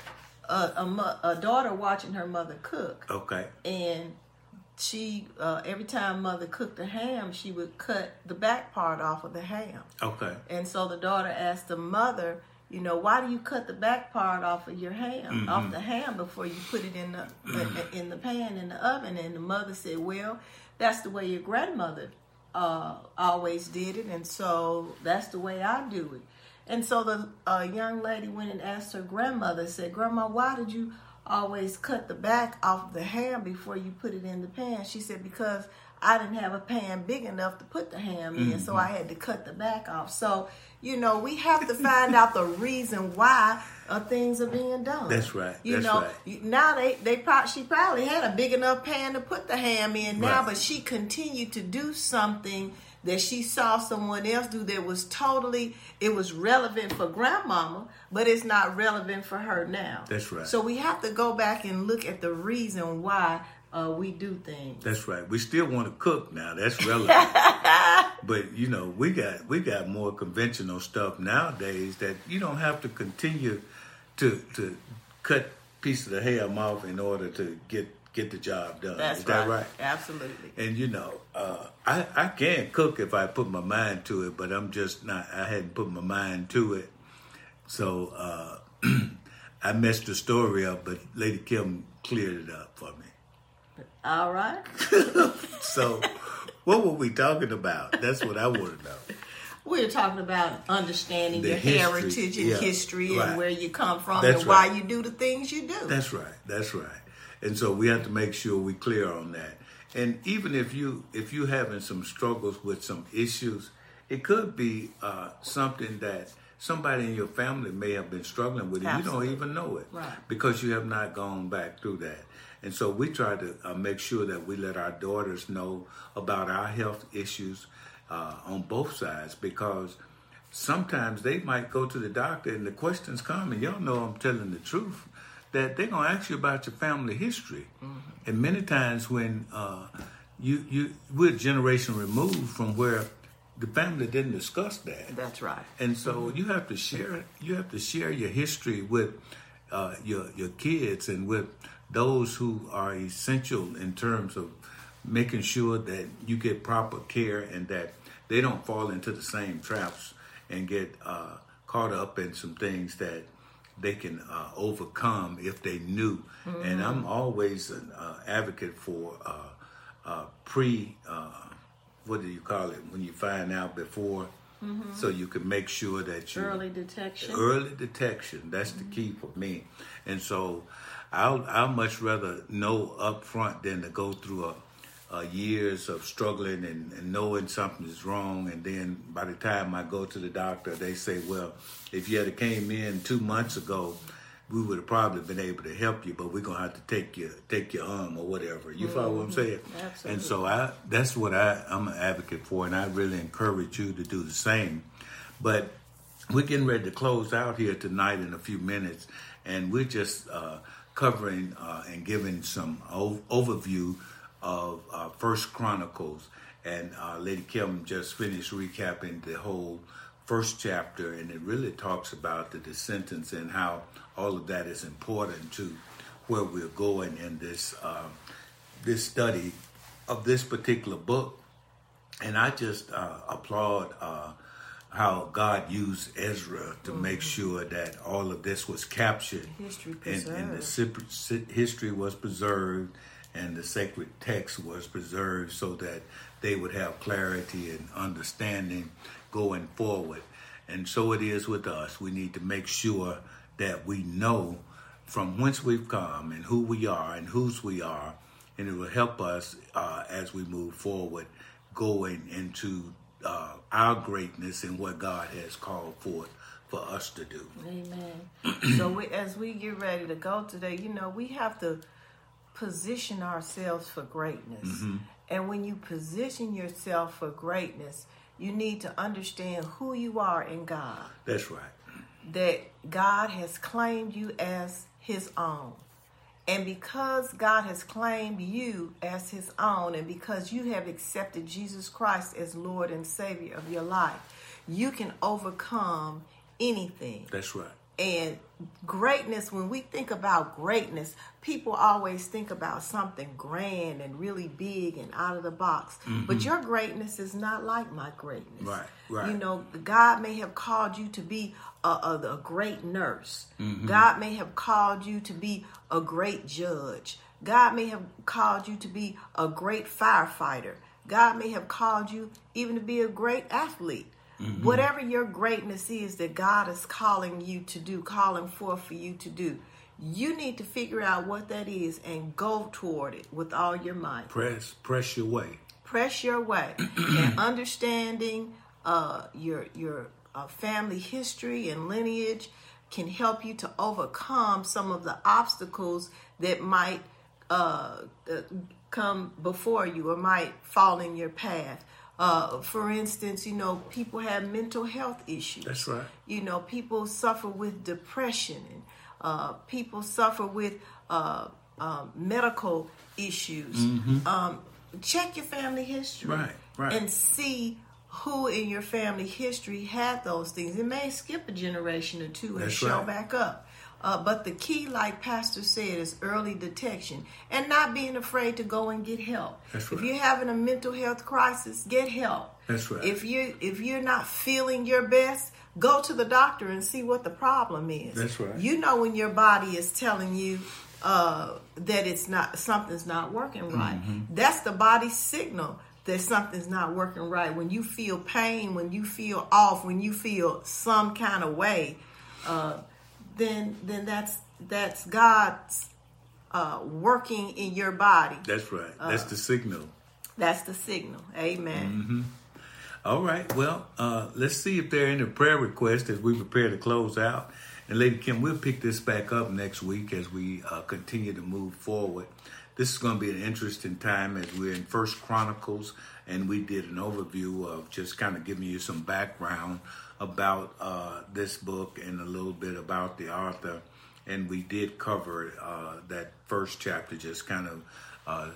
Speaker 1: a, a, mo- a daughter watching her mother cook.
Speaker 2: Okay.
Speaker 1: And she, uh, every time mother cooked a ham, she would cut the back part off of the ham.
Speaker 2: Okay.
Speaker 1: And so the daughter asked the mother, you know, why do you cut the back part off of your ham, mm-hmm. off the ham before you put it in the mm-hmm. in the pan in the oven? And the mother said, well, that's the way your grandmother uh, always did it, and so that's the way I do it. And so the uh, young lady went and asked her grandmother, said, Grandma, why did you always cut the back off the ham before you put it in the pan? She said, because I didn't have a pan big enough to put the ham in, mm-hmm. so I had to cut the back off. So, you know, we have to find out the reason why uh, things are being done.
Speaker 2: That's right.
Speaker 1: You
Speaker 2: That's
Speaker 1: know,
Speaker 2: right.
Speaker 1: now they, they probably, she probably had a big enough pan to put the ham in now,
Speaker 2: Right.
Speaker 1: but she continued to do something that she saw someone else do that was totally, it was relevant for grandmama, but it's not relevant for her now.
Speaker 2: That's right.
Speaker 1: So we have to go back and look at the reason why uh, we do things.
Speaker 2: That's right. We still want to cook now. That's relevant. But you know, we got we got more conventional stuff nowadays that you don't have to continue to to cut pieces of ham off in order to get get the job done.
Speaker 1: That's
Speaker 2: Is
Speaker 1: right.
Speaker 2: that right?
Speaker 1: Absolutely.
Speaker 2: And you know, uh, I I can cook if I put my mind to it, but I'm just not. I hadn't put my mind to it, so uh, I messed the story up. But Lady Kim cleared it up for me.
Speaker 1: All right.
Speaker 2: So, what were we talking about? That's what I want to know.
Speaker 1: We're talking about understanding
Speaker 2: The
Speaker 1: your
Speaker 2: history,
Speaker 1: heritage and
Speaker 2: yeah,
Speaker 1: history
Speaker 2: right.
Speaker 1: and where you come from
Speaker 2: That's
Speaker 1: and why
Speaker 2: right.
Speaker 1: you do the things you do.
Speaker 2: That's right. That's right. And so we have to make sure we're clear on that. And even if you if you having some struggles with some issues, it could be uh, something that somebody in your family may have been struggling with, and
Speaker 1: Absolutely.
Speaker 2: you don't even know it
Speaker 1: Right.
Speaker 2: because you have not gone back through that. And so we try to uh, make sure that we let our daughters know about our health issues uh, on both sides, because sometimes they might go to the doctor and the questions come, and y'all know I'm telling the truth, that they're going to ask you about your family history. Mm-hmm. And many times when uh, you, you, we're a generation removed from where the family didn't discuss that.
Speaker 1: That's right.
Speaker 2: And so mm-hmm. you have to share, you have to share your history with uh, your, your kids and with those who are essential in terms of making sure that you get proper care and that they don't fall into the same traps and get uh, caught up in some things that they can uh, overcome if they knew. Mm-hmm. And I'm always an uh, advocate for uh, uh, pre, uh, what do you call it, when you find out before, mm-hmm. so you can make sure that you...
Speaker 1: Early detection.
Speaker 2: Early detection, that's mm-hmm. the key for me. And so I'll, I'll much rather know up front than to go through a, a years of struggling and, and knowing something is wrong, and then by the time I go to the doctor, they say, well, if you had came in two months ago, we would have probably been able to help you, but we're going to have to take your take your arm or whatever. You mm-hmm. follow what I'm saying?
Speaker 1: Absolutely.
Speaker 2: And so I that's what I, I'm an advocate for, and I really encourage you to do the same. But we're getting ready to close out here tonight in a few minutes, and we're just uh, covering uh, and giving some o- overview of uh, First Chronicles, and uh, Lady Kim just finished recapping the whole first chapter, and it really talks about the descendants and how all of that is important to where we're going in this uh, this study of this particular book. And I just uh, applaud uh, how God used Ezra to mm-hmm. make sure that all of this was captured,
Speaker 1: history
Speaker 2: and, and the history was preserved, and the sacred text was preserved so that they would have clarity and understanding going forward. And so it is with us. We need to make sure that we know from whence we've come and who we are and whose we are, and it will help us uh, as we move forward going into uh, our greatness and what God has called forth for us to do.
Speaker 1: Amen. So we, as we get ready to go today, you know, we have to position ourselves for greatness. Mm-hmm. And when you position yourself for greatness, you need to understand who you are in God.
Speaker 2: That's right.
Speaker 1: That God has claimed you as his own. And because God has claimed you as his own, and because you have accepted Jesus Christ as Lord and Savior of your life, you can overcome anything.
Speaker 2: That's right.
Speaker 1: And greatness, when we think about greatness, people always think about something grand and really big and out of the box. Mm-hmm. But your greatness is not like my greatness.
Speaker 2: Right, right.
Speaker 1: You know, God may have called you to be a, a, a great nurse. Mm-hmm. God may have called you to be a great judge. God may have called you to be a great firefighter. God may have called you even to be a great athlete. Mm-hmm. Whatever your greatness is that God is calling you to do, calling for for you to do, you need to figure out what that is and go toward it with all your might.
Speaker 2: Press, press your way.
Speaker 1: Press your way. And understanding uh, your your uh, family history and lineage can help you to overcome some of the obstacles that might uh, uh, come before you or might fall in your path. Uh, for instance, you know, people have mental health issues.
Speaker 2: That's right.
Speaker 1: You know, people suffer with depression, and uh, people suffer with uh, uh, medical issues. Mm-hmm. Um, check your family history.
Speaker 2: Right, right.
Speaker 1: And see who in your family history had those things. It may skip a generation or two and
Speaker 2: That's
Speaker 1: show
Speaker 2: right.
Speaker 1: back up. Uh, but the key, like Pastor said, is early detection and not being afraid to go and get help.
Speaker 2: That's right.
Speaker 1: If you're having a mental health crisis, get help.
Speaker 2: That's right.
Speaker 1: If you if you're not feeling your best, go to the doctor and see what the problem is.
Speaker 2: That's right.
Speaker 1: You know when your body is telling you uh, that it's not something's not working right. Mm-hmm. That's the body's signal that something's not working right. When you feel pain, when you feel off, when you feel some kind of way. Uh, then then that's that's God's uh, working in your body.
Speaker 2: That's right. That's uh, the signal.
Speaker 1: That's the signal. Amen.
Speaker 2: Mm-hmm. All right. Well, uh, let's see if there are any prayer requests as we prepare to close out. And Lady Kim, we'll pick this back up next week as we uh, continue to move forward. This is going to be an interesting time as we're in First Chronicles, and we did an overview of just kind of giving you some background about uh, this book and a little bit about the author. And we did cover uh, that first chapter, just kind of uh,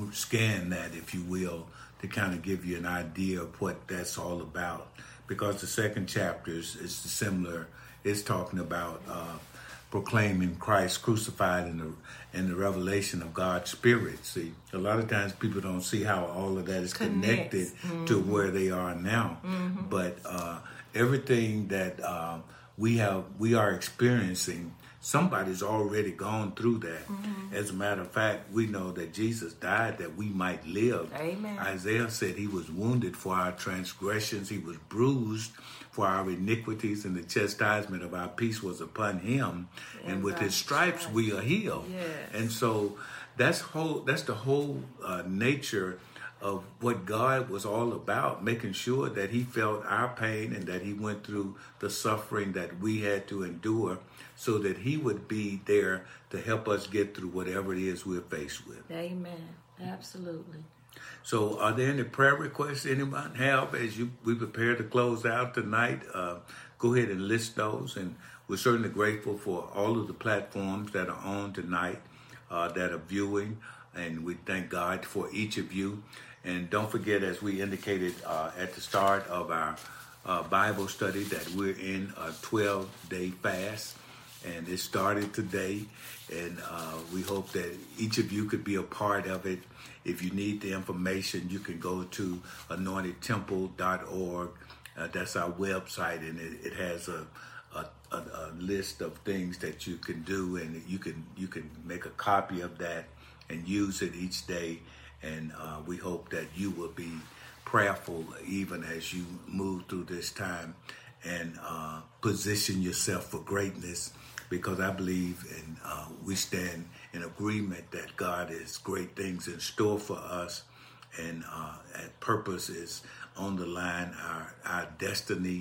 Speaker 2: scan that, if you will, to kind of give you an idea of what that's all about. Because the second chapter is, is similar. It's talking about uh, proclaiming Christ crucified in the in the revelation of God's Spirit. See, a lot of times people don't see how all of that is
Speaker 1: Connects.
Speaker 2: connected
Speaker 1: Mm-hmm.
Speaker 2: to where they are now. Mm-hmm. But uh, everything that uh, we have, we are experiencing, somebody's already gone through that. Mm-hmm. As a matter of fact, we know that Jesus died that we might live.
Speaker 1: Amen.
Speaker 2: Isaiah said he was wounded for our transgressions. He was bruised for our iniquities, and the chastisement of our peace was upon him. And, and with his stripes, stripes we are healed.
Speaker 1: Yes.
Speaker 2: And so that's whole. That's the whole uh, nature of what God was all about, making sure that he felt our pain and that he went through the suffering that we had to endure so that he would be there to help us get through whatever it is we're faced with.
Speaker 1: Amen. Absolutely.
Speaker 2: So are there any prayer requests anyone have as you we prepare to close out tonight? Uh, go ahead and list those. And we're certainly grateful for all of the platforms that are on tonight, uh, that are viewing. And we thank God for each of you. And don't forget, as we indicated uh, at the start of our uh, Bible study, that we're in a twelve-day fast. And it started today. And uh, we hope that each of you could be a part of it. If you need the information, you can go to anointed temple dot org. Uh, that's our website, and it, it has a, a, a, a list of things that you can do, and you can you can make a copy of that and use it each day. And uh, we hope that you will be prayerful even as you move through this time and uh, position yourself for greatness, because I believe and uh, we stand in agreement that God has great things in store for us, and uh, that purpose is on the line. Our, our destiny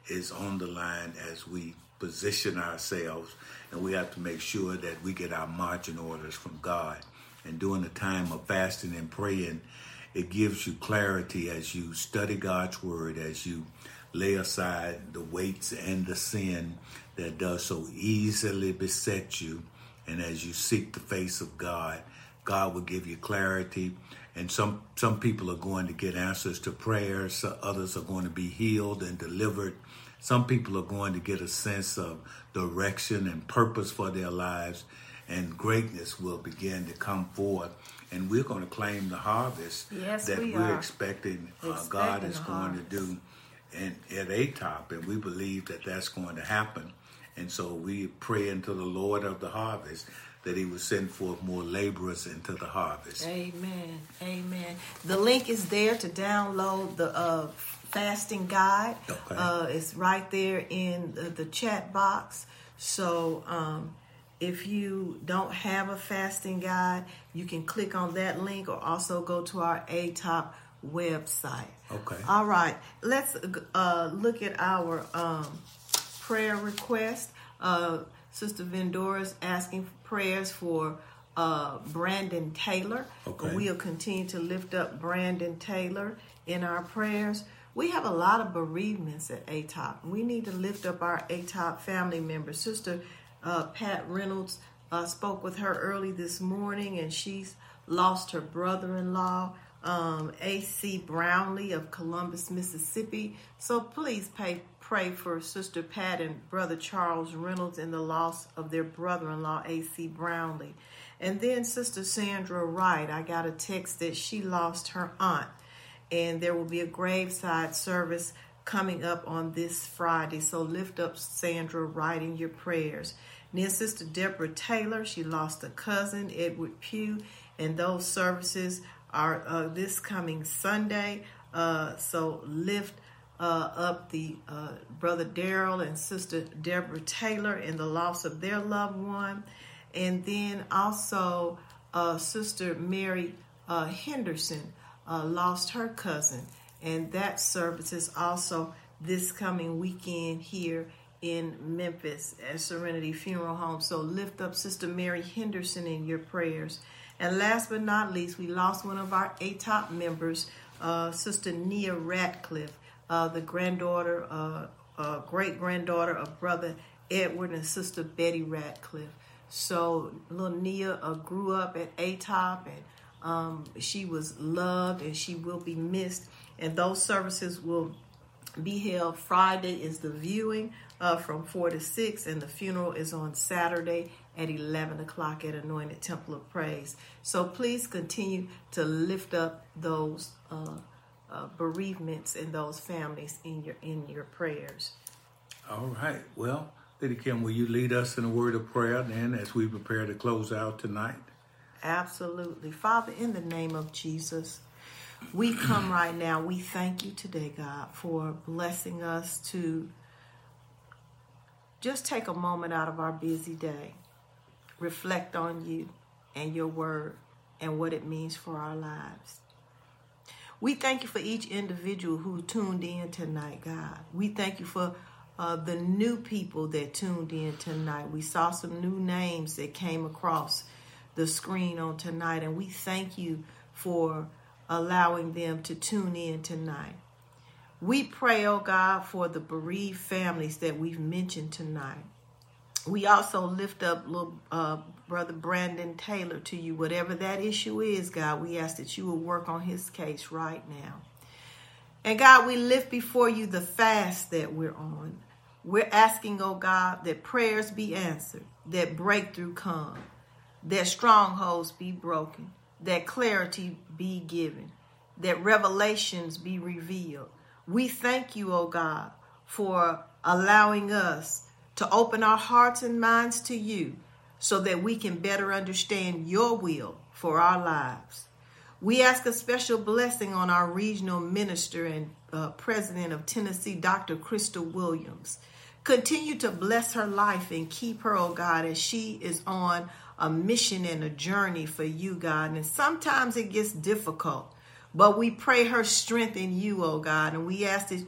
Speaker 2: is on the line as we position ourselves, and we have to make sure that we get our marching orders from God. And during the time of fasting and praying, it gives you clarity as you study God's word, as you lay aside the weights and the sin that does so easily beset you. And as you seek the face of God, God will give you clarity. And some, some people are going to get answers to prayers. So others are going to be healed and delivered. Some people are going to get a sense of direction and purpose for their lives. And greatness will begin to come forth. And we're going to claim the harvest
Speaker 1: yes,
Speaker 2: that
Speaker 1: we
Speaker 2: we're
Speaker 1: are.
Speaker 2: expecting, uh,
Speaker 1: expecting
Speaker 2: God is going
Speaker 1: harvest.
Speaker 2: to do in, at A T O P. And we believe that that's going to happen. And so we pray into the Lord of the harvest that he will send forth more laborers into the harvest.
Speaker 1: Amen. Amen. The link is there to download the uh, fasting guide.
Speaker 2: Okay.
Speaker 1: Uh, it's right there in the, the chat box. So um, if you don't have a fasting guide, you can click on that link or also go to our A T O P website.
Speaker 2: Okay.
Speaker 1: All right. Let's uh, look at our um, prayer request. Uh, Sister Vendora is asking for prayers for uh, Brandon Taylor.
Speaker 2: Okay.
Speaker 1: We'll continue to lift up Brandon Taylor in our prayers. We have a lot of bereavements at A T O P. We need to lift up our A T O P family members. Sister uh, Pat Reynolds uh, spoke with her early this morning, and she's lost her brother-in-law, um, A C Brownlee of Columbus, Mississippi. So please pay Pray for Sister Pat and Brother Charles Reynolds in the loss of their brother-in-law, A C Brownlee. And then Sister Sandra Wright, I got a text that she lost her aunt. And there will be a graveside service coming up on this Friday. So lift up Sandra Wright in your prayers. And then Sister Deborah Taylor, she lost a cousin, Edward Pugh. And those services are uh, this coming Sunday. Uh, so lift Uh, up the uh, Brother Daryl and Sister Deborah Taylor in the loss of their loved one. And then also uh, Sister Mary uh, Henderson uh, lost her cousin. And that service is also this coming weekend here in Memphis at Serenity Funeral Home. So lift up Sister Mary Henderson in your prayers. And last but not least, we lost one of our A T O P members, uh, Sister Nia Ratcliffe. Uh, the granddaughter, uh, uh, great-granddaughter of Brother Edward and Sister Betty Ratcliffe. So little Nia uh, grew up at A T O P, and um, she was loved, and she will be missed. And those services will be held. Friday is the viewing uh, from four to six, and the funeral is on Saturday at eleven o'clock at Anointed Temple of Praise. So please continue to lift up those uh Uh, bereavements in those families in your in your prayers.
Speaker 2: All right. Well, Lady Kim, will you lead us in a word of prayer then as we prepare to close out tonight?
Speaker 1: Absolutely. Father, in the name of Jesus, we come right now. We thank you today, God, for blessing us to just take a moment out of our busy day, reflect on you and your word and what it means for our lives. We thank you for each individual who tuned in tonight, God. We thank you for uh, the new people that tuned in tonight. We saw some new names that came across the screen on tonight, and we thank you for allowing them to tune in tonight. We pray, oh God, for the bereaved families that we've mentioned tonight. We also lift up little uh, Brother Brandon Taylor to you. Whatever that issue is, God, we ask that you will work on his case right now. And God, we lift before you the fast that we're on. We're asking, oh God, that prayers be answered, that breakthrough come, that strongholds be broken, that clarity be given, that revelations be revealed. We thank you, oh God, for allowing us to open our hearts and minds to you so that we can better understand your will for our lives. We ask a special blessing on our regional minister and uh, president of Tennessee, Doctor Crystal Williams. Continue to bless her life and keep her, oh God, as she is on a mission and a journey for you, God. And sometimes it gets difficult, but we pray her strength in you, oh God, and we ask that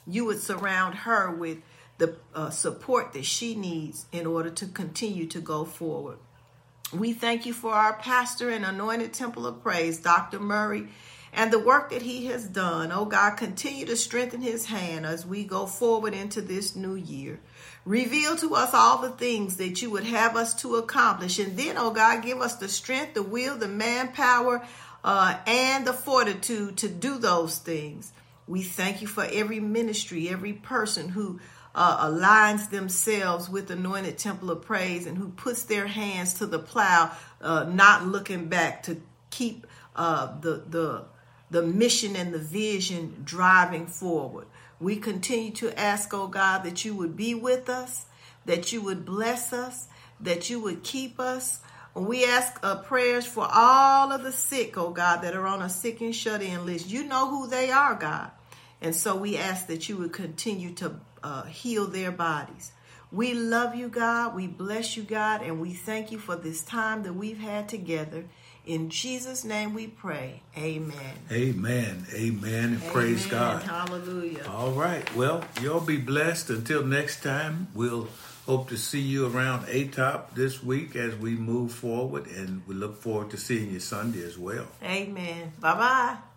Speaker 1: you would surround her with the uh, support that she needs in order to continue to go forward. We thank you for our pastor and anointed temple of praise, Doctor Murray, and the work that he has done. Oh God, continue to strengthen his hand as we go forward into this new year. Reveal to us all the things that you would have us to accomplish. And then, oh God, give us the strength, the will, the manpower, uh, and the fortitude to do those things. We thank you for every ministry, every person who uh, aligns themselves with Anointed Temple of Praise and who puts their hands to the plow, uh, not looking back, to keep uh, the the the mission and the vision driving forward. We continue to ask, oh God, that you would be with us, that you would bless us, that you would keep us. We ask uh, prayers for all of the sick, oh God, that are on a sick and shut-in list. You know who they are, God. And so we ask that you would continue to uh, heal their bodies. We love you, God. We bless you, God. And we thank you for this time that we've had together. In Jesus' name we pray. Amen.
Speaker 2: Amen. Amen. And praise God.
Speaker 1: Hallelujah.
Speaker 2: All right. Well, y'all be blessed. Until next time, we'll hope to see you around A T O P this week as we move forward. And we look forward to seeing you Sunday as well.
Speaker 1: Amen. Bye-bye.